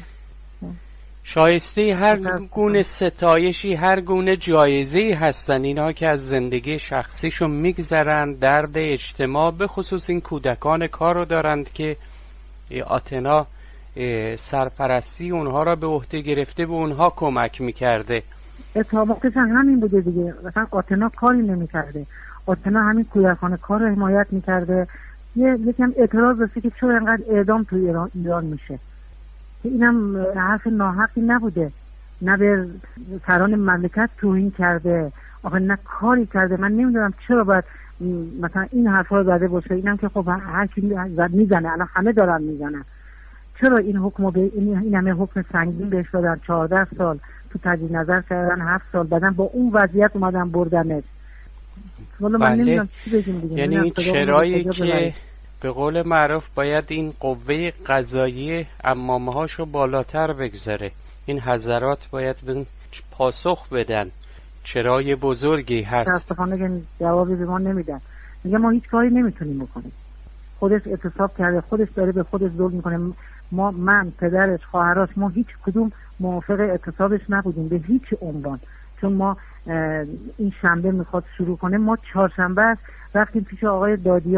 S1: شایسته هر گونه ستایشی، هر گونه جایزه‌ای هستن. اینا که از زندگی شخصیشون میگذرن، درد اجتماع به خصوص این کودکان کار رو دارند که آتنا سرپرستی اونها را به عهده گرفته، به اونها کمک میکرده.
S4: اتفاقش همین بوده دیگه، مثلا آتنا کاری نمیکرده، آتنا همین کودکان کار رو حمایت میکرده. یه یکم اعتراض داشته که چرا اینقدر اعدام تو ایران ایران میشه، اینم حرف ناحقی نبوده، نه به سران مملکت توهین کرده، آخه نه کاری کرده. من نمیدونم چرا باید مثلا این حرفا رو زده باشه. اینم که خب هر کی میزنه، الان همه دارن میزنن، چرا این حکم به این, این همه حکم سنگین بهش دادن؟ چهارده سال تو تجدید نظر کردن، هفت سال بعدن با اون وضعیت اومدن بردنش. والا من نمیدونم چی بگیم دیگه.
S1: یعنی این چرایی که به قول معروف باید این قوه قضاییه امامه هاشو بالاتر بگذاره، این حضرات باید به پاسخ بدن. چرای بزرگی هست.
S4: متاسفانه که جوابی به ما نمیدن، میگه ما هیچ کاری نمیتونیم بکنیم، خودش اعتصاب کرده، خودش داره به خودش ظلم میکنه. ما من پدرش خواهرش ما هیچ کدوم موافق اعتصابش نبودیم به هیچ عنوان، چون ما این شنبه میخواد شروع کنه، ما چهارشنبه رفتیم پیش آقای دادیار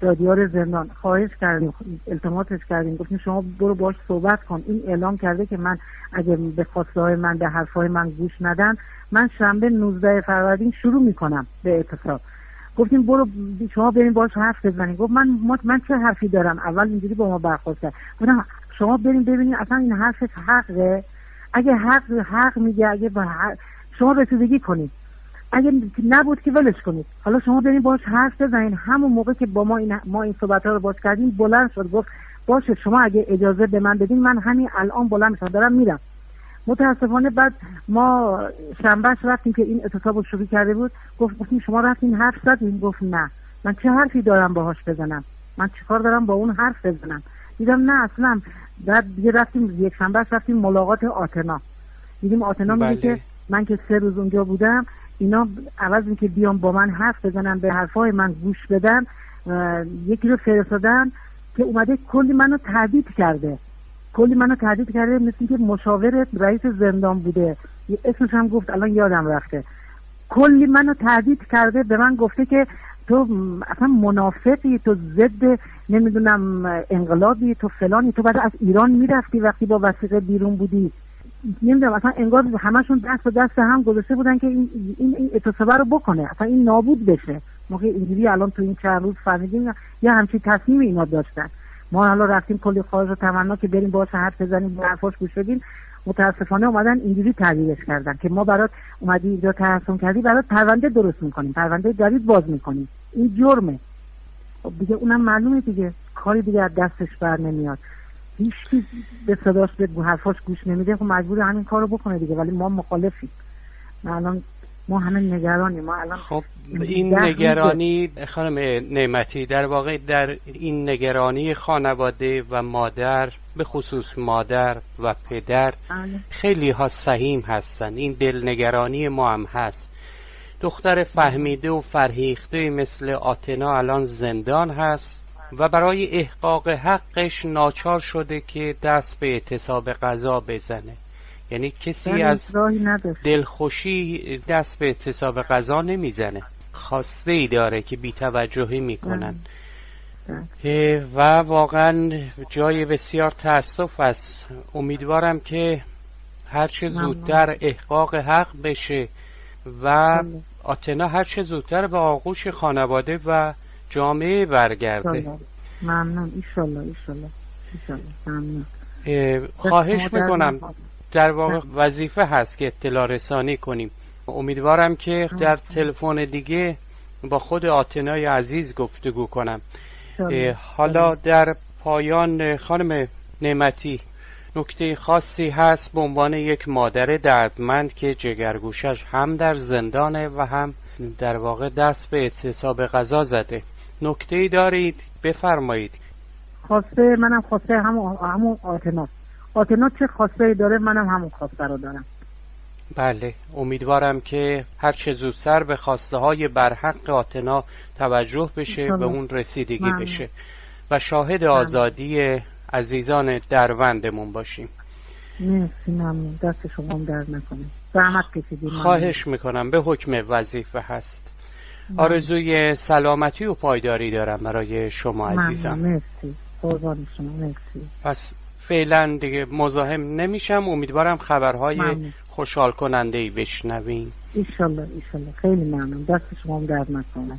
S4: دادیار زندان خواهش کردیم، التماسش کردیم، گفتیم شما برو باش صحبت کن، این اعلام کرده که من اگه به خواسته های من به حرف های من گوش ندن من شنبه نوزده فروردین شروع میکنم به اعتصاب. گفتیم برو شما بریم باش حرف بزنیم. گفت من من چه حرفی دارم؟ اول اینجوری با ما برخورد کرد. گفتم شما بریم ببینید اصلا این حرفش حقه، اگه حق حق میگه، اگه با حق شما رسیدگی کنید، اگه نبود که ولش کنید. حالا شما بریم باش حرف بزنید. همون موقع که با ما این ما این صحبت ها رو باز کردیم بلند شد گفت باشه شما اگه اجازه به من بدین من همین الان بلند شدم دارم میرم. متاسفانه بعد ما شنبهش رفتیم که این اعتصاب رو شروع کرده بود، گفت گفتیم شما رفتین حرف زدین؟ گفت نه، من چه حرفی دارم باهاش بزنم؟ من چیکار دارم با اون حرف بزنم؟ دیدم نه اصلا. بعد دیگه رفتیم یک شنبهش رفتیم ملاقات آتنا. دیدیم آتنا میگه که من که سه روز اونجا بودم اینا عوض اینکه بیام با من حرف بزنن به حرفای من گوش بدن یکی رو فرستادن که اومده کلی منو تهدید کرده، کلی منو تهدید کرده، مثل که مشاور رئیس زندان بوده، اسمش هم گفت الان یادم رفته. کلی منو تهدید کرده، به من گفته که تو اصلا منافقی، تو ضد نمیدونم انقلابی، تو فلانی، تو بعد از ایران میرفتی وقتی با وثیقه بیرون بودی. نمیدونم اصلا انگار همشون دست به دست هم گذاشته بودن که این این, این اعتصاب رو بکنه، اصلا این نابود بشه. ما که اینجوری الان تو این چند روز فهمیدیم یا همچین تصمیمی اینا داشتن. ما حالا رفتیم کلی خواهش و تمنا که بریم باهاش حرف بزنیم، به حرفاش گوش بدیم. متاسفانه اومدن اینجوری تعبیرش کردن که ما برات اومدی اینجا تحصیل کردی، برات پرونده درست میکنیم، پرونده جدید باز میکنیم، این جرمه. خب دیگه اونم معلومه دیگه کاری دیگه از دستش بر نمیاد، هیچ کی به صداش به حرفاش گوش نمیده، خب مجبور همین کارو بکنه دیگه. ولی ما مخالفیم. ما الان ما همه نگرانیم. ما الان
S1: خب این نگرانی خانم نعمتی در واقع در این نگرانی خانواده و مادر، به خصوص مادر و پدر
S4: آه.
S1: خیلی ها سهیم هستن. این دلنگرانی ما هم هست. دختر فهمیده و فرهیخته مثل آتنا الان زندان هست و برای احقاق حقش ناچار شده که دست به اعتصاب قضا بزنه. یعنی کسی از دلخوشی دست به اعتصاب قضا نمیزنه، خواسته ای داره که بی‌توجهی میکنن و واقعا جای بسیار تأسف است. امیدوارم که هرچه زودتر احقاق حق بشه و آتنا هرچه زودتر به آغوش خانواده و جامعه برگرده.
S4: ممنون. ایشالله ایشالله ایشالله. ممنون.
S1: خواهش میکنم، در واقع وظیفه هست که اطلاع رسانی کنیم. امیدوارم که در تلفن دیگه با خود آتنای عزیز گفتگو کنم. حالا در پایان خانم نعمتی نکته خاصی هست به عنوان یک مادر دردمند که جگرگوشش هم در زندانه و هم در واقع دست به اعتصاب قضا زده، نکته‌ای دارید؟ بفرمایید.
S4: خواسته منم خواسته همون همون آتنا آتنا چه خواسته داره منم همون خواسته رو دارم.
S1: بله، امیدوارم که هر چه زودتر به خواسته های برحق آتنا توجه بشه، به اون رسیدگی ممنون. بشه و شاهد ممنون. آزادی عزیزان دروندمون باشیم.
S4: مرسی، ممنون. دست شما هم درد نکنه. زحمت کشیدید.
S1: خواهش میکنم، به حکم وظیفه هست. ممنون. آرزوی سلامتی و پایداری دارم برای شما عزیزان.
S4: مرسی. قربان شما. مرسی.
S1: پس فعلا دیگه مزاحم نمیشم. امیدوارم خبرهای ممنون. خوشحال کننده ای بشنویم.
S4: ایشالله ایشالله. خیلی ممنون. دست شما هم درد نکنه.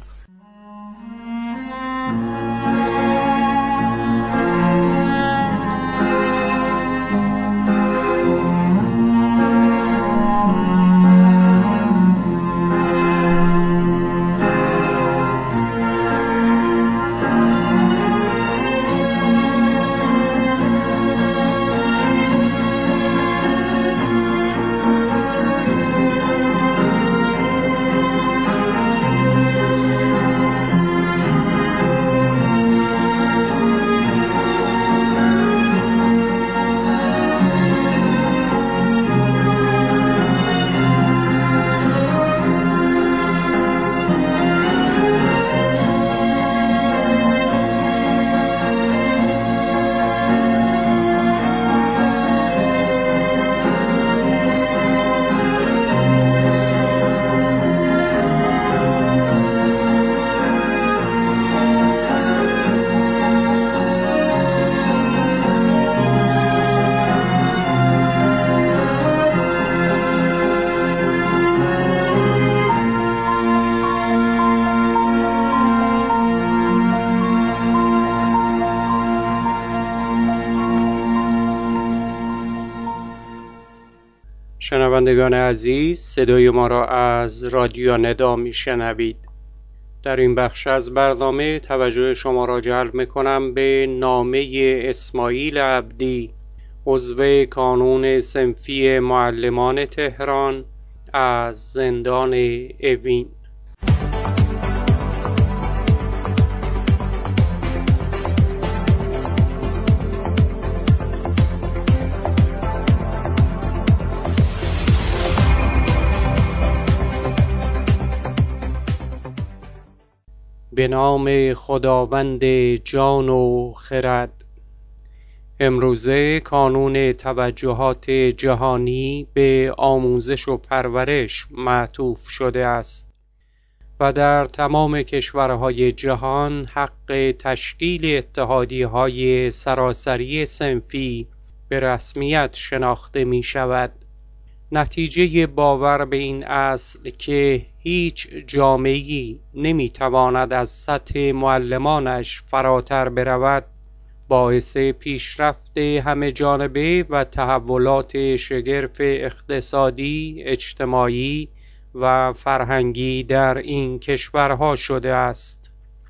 S1: شنوندگان عزیز، صدای ما را از رادیو ندا میشنوید. در این بخش از برنامه توجه شما را جلب میکنم به نامه اسماعیل عبدی، عضو کانون صنفی معلمان تهران از زندان اوین. به نام خداوند جان و خرد. امروزه کانون توجهات جهانی به آموزش و پرورش معطوف شده است و در تمام کشورهای جهان حق تشکیل اتحادیه‌های سراسری صنفی به رسمیت شناخته می شود. نتیجه باور به این اصل که هیچ جامعه‌ای نمی‌تواند از سطح معلمانش فراتر برود، باعث پیشرفت همه جانبه و تحولات شگرف اقتصادی، اجتماعی و فرهنگی در این کشورها شده است.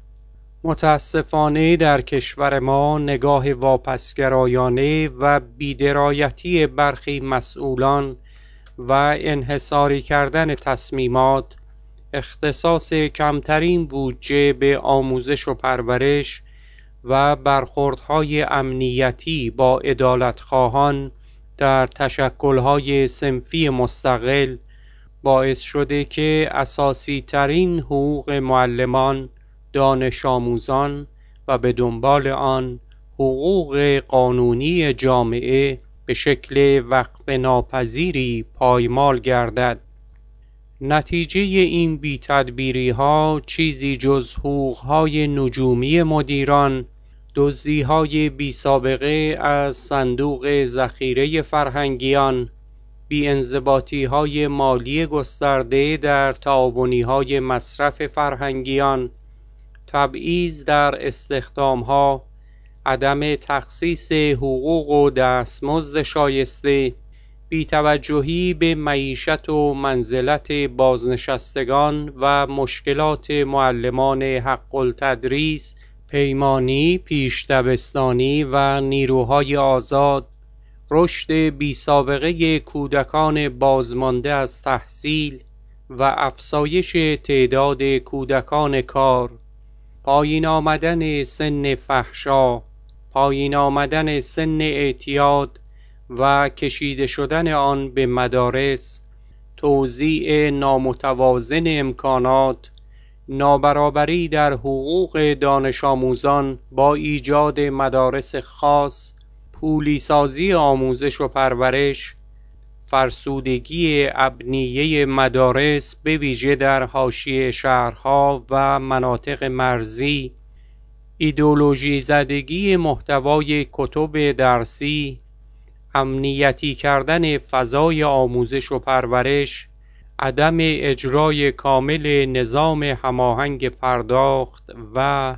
S1: متاسفانه در کشور ما نگاه واپسگرایانه و بی‌درایتی برخی مسئولان و انحصاری کردن تصمیمات، اختصاص کمترین بودجه به آموزش و پرورش و برخوردهای امنیتی با عدالتخواهان در تشکل‌های صنفی مستقل باعث شده که اساسی ترین حقوق معلمان، دانش آموزان و به دنبال آن حقوق قانونی جامعه به شکل وقف ناپذیری پایمال گردد. نتیجه این بی‌تدبیری ها چیزی جز حقوق‌های نجومی مدیران، دزدی‌های بی سابقه از صندوق ذخیره فرهنگیان، بی‌انضباطی‌های مالی گسترده در تعاونی‌های مصرف فرهنگیان، تبعیض در استخدام‌ها، عدم تخصیص حقوق و دستمزد شایسته، بی‌توجهی به معیشت و منزلت بازنشستگان و مشکلات معلمان حق التدریس، پیمانی، پیش دبستانی و نیروهای آزاد، رشد بی سابقه کودکان بازمانده از تحصیل و افزایش تعداد کودکان کار، پایین آمدن سن فحشا، پایین آمدن سن اعتیاد و کشیده شدن آن به مدارس، توزیع نامتوازن امکانات، نابرابری در حقوق دانش آموزان با ایجاد مدارس خاص، پولی سازی آموزش و پرورش، فرسودگی ابنیه مدارس به ویژه در حاشیه شهرها و مناطق مرزی، ایدئولوژی زدگی محتوای کتب درسی، امنیتی کردن فضای آموزش و پرورش، عدم اجرای کامل نظام هماهنگ پرداخت و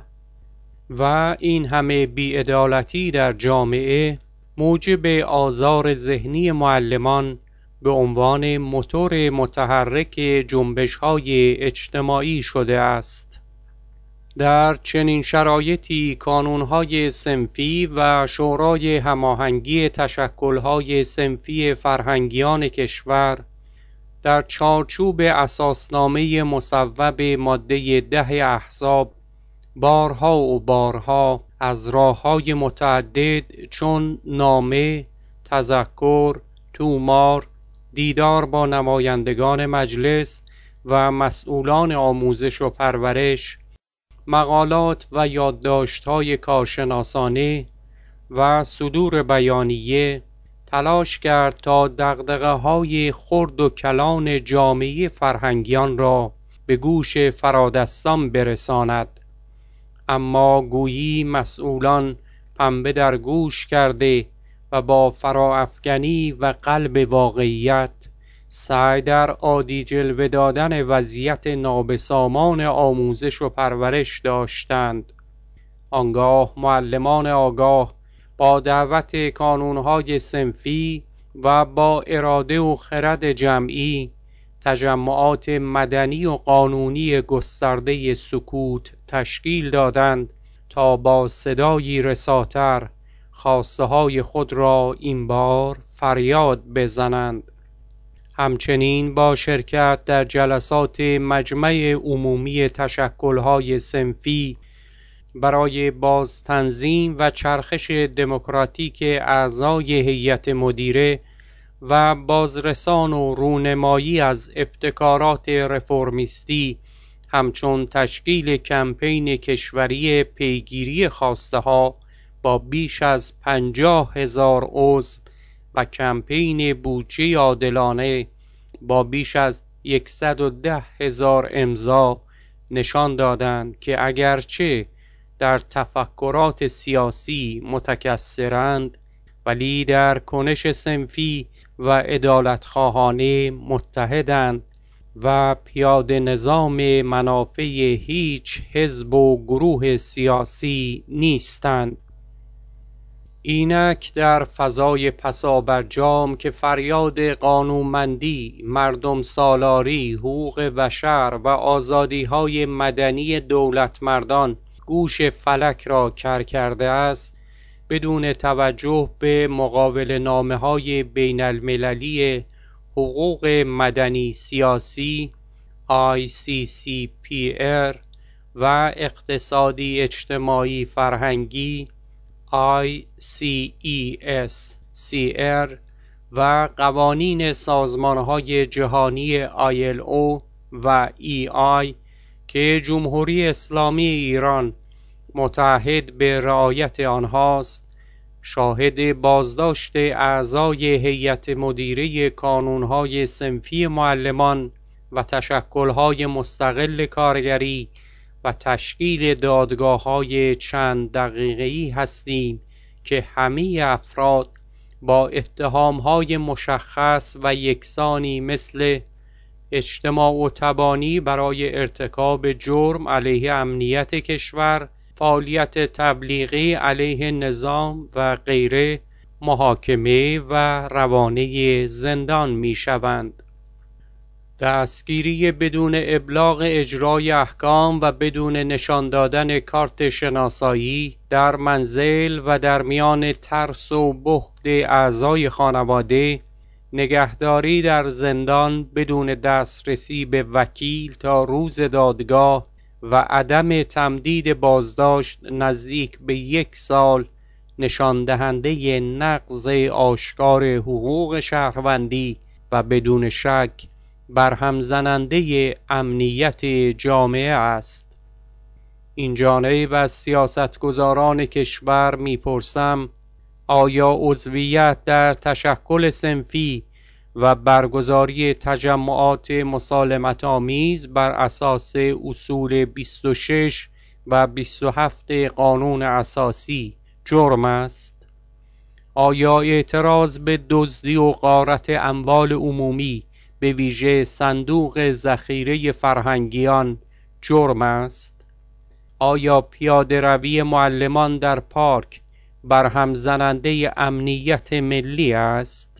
S1: و این همه بی‌عدالتی در جامعه موجب آزار ذهنی معلمان به عنوان موتور متحرک جنبش‌های اجتماعی شده است. در چنین شرایطی کانون‌های صنفی و شورای هماهنگی تشکل‌های صنفی فرهنگیان کشور در چارچوب اساسنامه مصوب ماده ده احزاب بارها و بارها از راه‌های متعدد چون نامه، تذکر، تومار، دیدار با نمایندگان مجلس و مسئولان آموزش و پرورش، مقالات و یادداشت‌های کارشناسانه و صدور بیانیه تلاش کرد تا دغدغه‌های خرد و کلان جامعه فرهنگیان را به گوش فرادستان برساند، اما گویی مسئولان پنبه در گوش کرده و با فراافکنی و قلب واقعیت سعی در عادی جلوه دادن وضعیت نابسامان آموزش و پرورش داشتند. آنگاه معلمان آگاه با دعوت کانونهای صنفی و با اراده و خرد جمعی تجمعات مدنی و قانونی گسترده سکوت تشکیل دادند تا با صدایی رساتر خواسته های خود را این بار فریاد بزنند. همچنین با شرکت در جلسات مجمع عمومی تشکل‌های صنفی برای باز تنظیم و چرخش دموکراتیک اعضای هیئت مدیره و بازرسان و رونمایی از ابتکارات رفرمیستی، همچون تشکیل کمپین کشوری پیگیری خواسته ها با بیش از پنجاه هزار عضو و کمپین بودجه عادلانه با بیش از صد و ده هزار امضا نشان دادند که اگرچه در تفکرات سیاسی متکثرند ولی در کنش صنفی و عدالتخواهانه متحدند و پیاده نظام منافع هیچ حزب و گروه سیاسی نیستند. اینک در فضای پسابرجام که فریاد قانونمندی، مردم سالاری، حقوق بشر و آزادی‌های مدنی دولتمردان گوش فلک را کر کرده است، بدون توجه به مقابل نامه های بین المللی حقوق مدنی سیاسی آی سی سی پی آر و اقتصادی اجتماعی فرهنگی آی سی ای اس سی آر و قوانین سازمانهای جهانی آی ال او و ای آی که جمهوری اسلامی ایران متعهد به رعایت آنهاست، شاهد بازداشت اعضای هیئت مدیره کانونهای صنفی معلمان و تشکلهای مستقل کارگری و تشکیل دادگاه‌های چند دقیقه‌ای هستیم که همه افراد با اتهام‌های مشخص و یکسانی مثل اجتماع و تبانی برای ارتکاب جرم علیه امنیت کشور، فعالیت تبلیغی علیه نظام و غیره محاکمه و روانه زندان می شوند. دستگیری بدون ابلاغ اجرای احکام و بدون نشان دادن کارت شناسایی در منزل و در میان ترس و بهت اعضای خانواده، نگهداری در زندان بدون دسترسی به وکیل تا روز دادگاه و عدم تمدید بازداشت نزدیک به یک سال نشان دهنده نقض آشکار حقوق شهروندی و بدون شک برهم زننده امنیت جامعه است. این جانب از سیاستگزاران کشور میپرسم آیا عضویت در تشکل صنفی و برگزاری تجمعات مسالمت آمیز بر اساس اصول بیست و شش و بیست و هفت قانون اساسی جرم است؟ آیا اعتراض به دزدی و غارت اموال عمومی به ویژه صندوق ذخیره فرهنگیان جرم است؟ آیا پیاده روی معلمان در پارک برهم زننده امنیت ملی است؟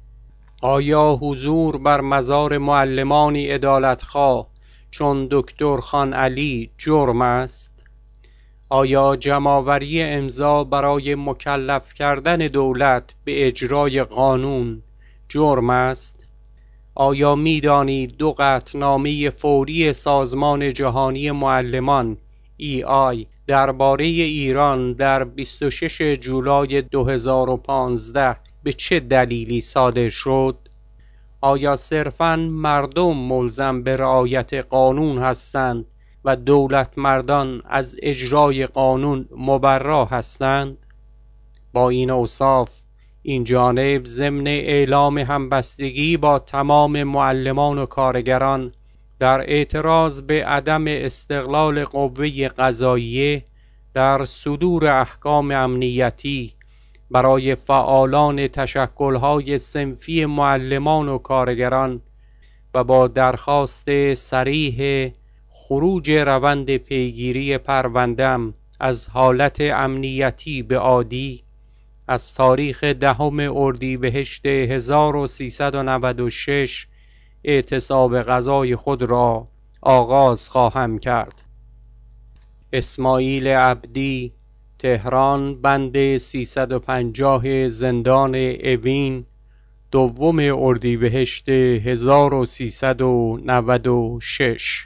S1: آیا حضور بر مزار معلمانی عدالتخواه چون دکتر خان علی جرم است؟ آیا جمع‌آوری امضا برای مکلف کردن دولت به اجرای قانون جرم است؟ آیا می‌دانید دو قطعنامه فوری سازمان جهانی معلمان ای آی درباره ایران در بیست و شش جولای دو هزار و پانزده به چه دلیلی صادر شد؟ آیا صرفاً مردم ملزم به رعایت قانون هستند و دولت مردان از اجرای قانون مبرا هستند؟ با این اوصاف این جانب ضمن اعلام همبستگی با تمام معلمان و کارگران در اعتراض به عدم استقلال قوه قضاییه در صدور احکام امنیتی برای فعالان تشکل‌های صنفی معلمان و کارگران و با درخواست صریح خروج روند پیگیری پروندم از حالت امنیتی به عادی، از تاریخ دهم اردیبهشت هزار و سیصد و نود و شش اعتصاب غذای خود را آغاز خواهم کرد. اسماعیل عبدی، تهران، بند سیصد و پنجاه زندان اوین، دوم اردیبهشت هزار و سیصد و نود و شش.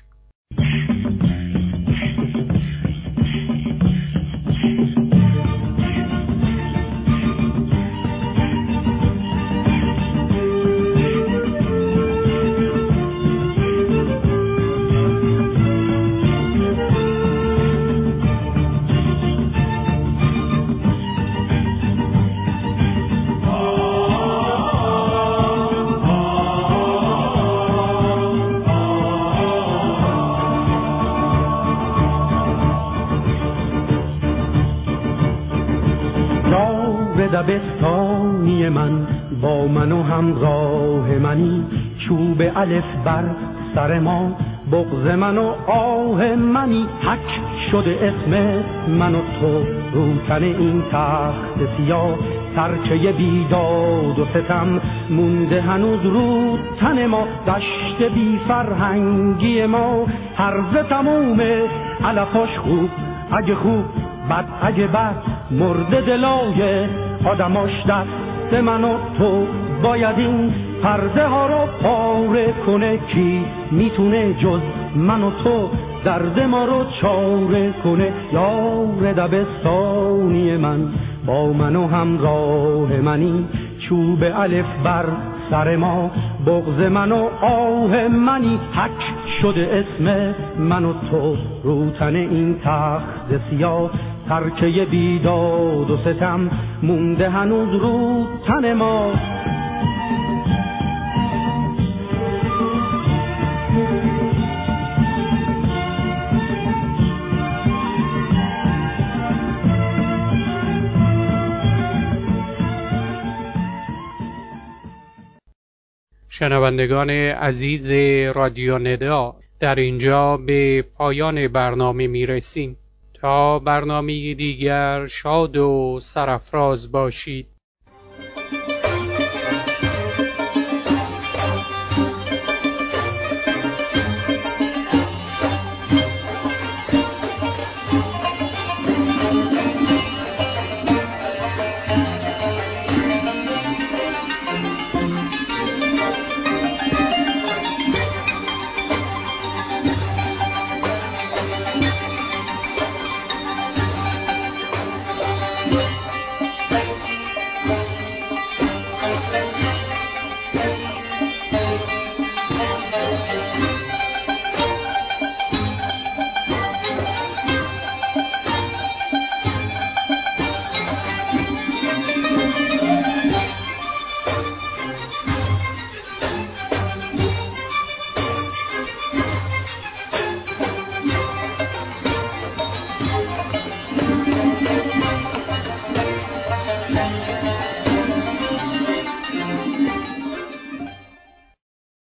S5: دبستانی من با من و همراه منی، چوب الف بر سر ما بغض من و آه منی، حک شده اسم من و تو رو تن این تخت سیاه، ترکه بیداد و ستم مونده هنوز رو تن ما، دشت بی فرهنگی ما هرزه تموم علفاش خوب اگه خوب بد اگه بد، مرد دلای آدماش دست من و تو، باید این پرده ها رو پاره کنه، کی میتونه جز من و تو درد ما رو چاره کنه. یار دبستانی من با من و همراه منی، چوب الف بر سر ما بغض من و آه منی، حک شده اسم من و تو رو تن این تخت سیاه، ترکه بیداد و ستم مونده هنوز رو تن ما.
S1: شنوندگان عزیز رادیو ندا، در اینجا به پایان برنامه می رسیم. تا برنامه دیگر شاد و سرافراز باشید.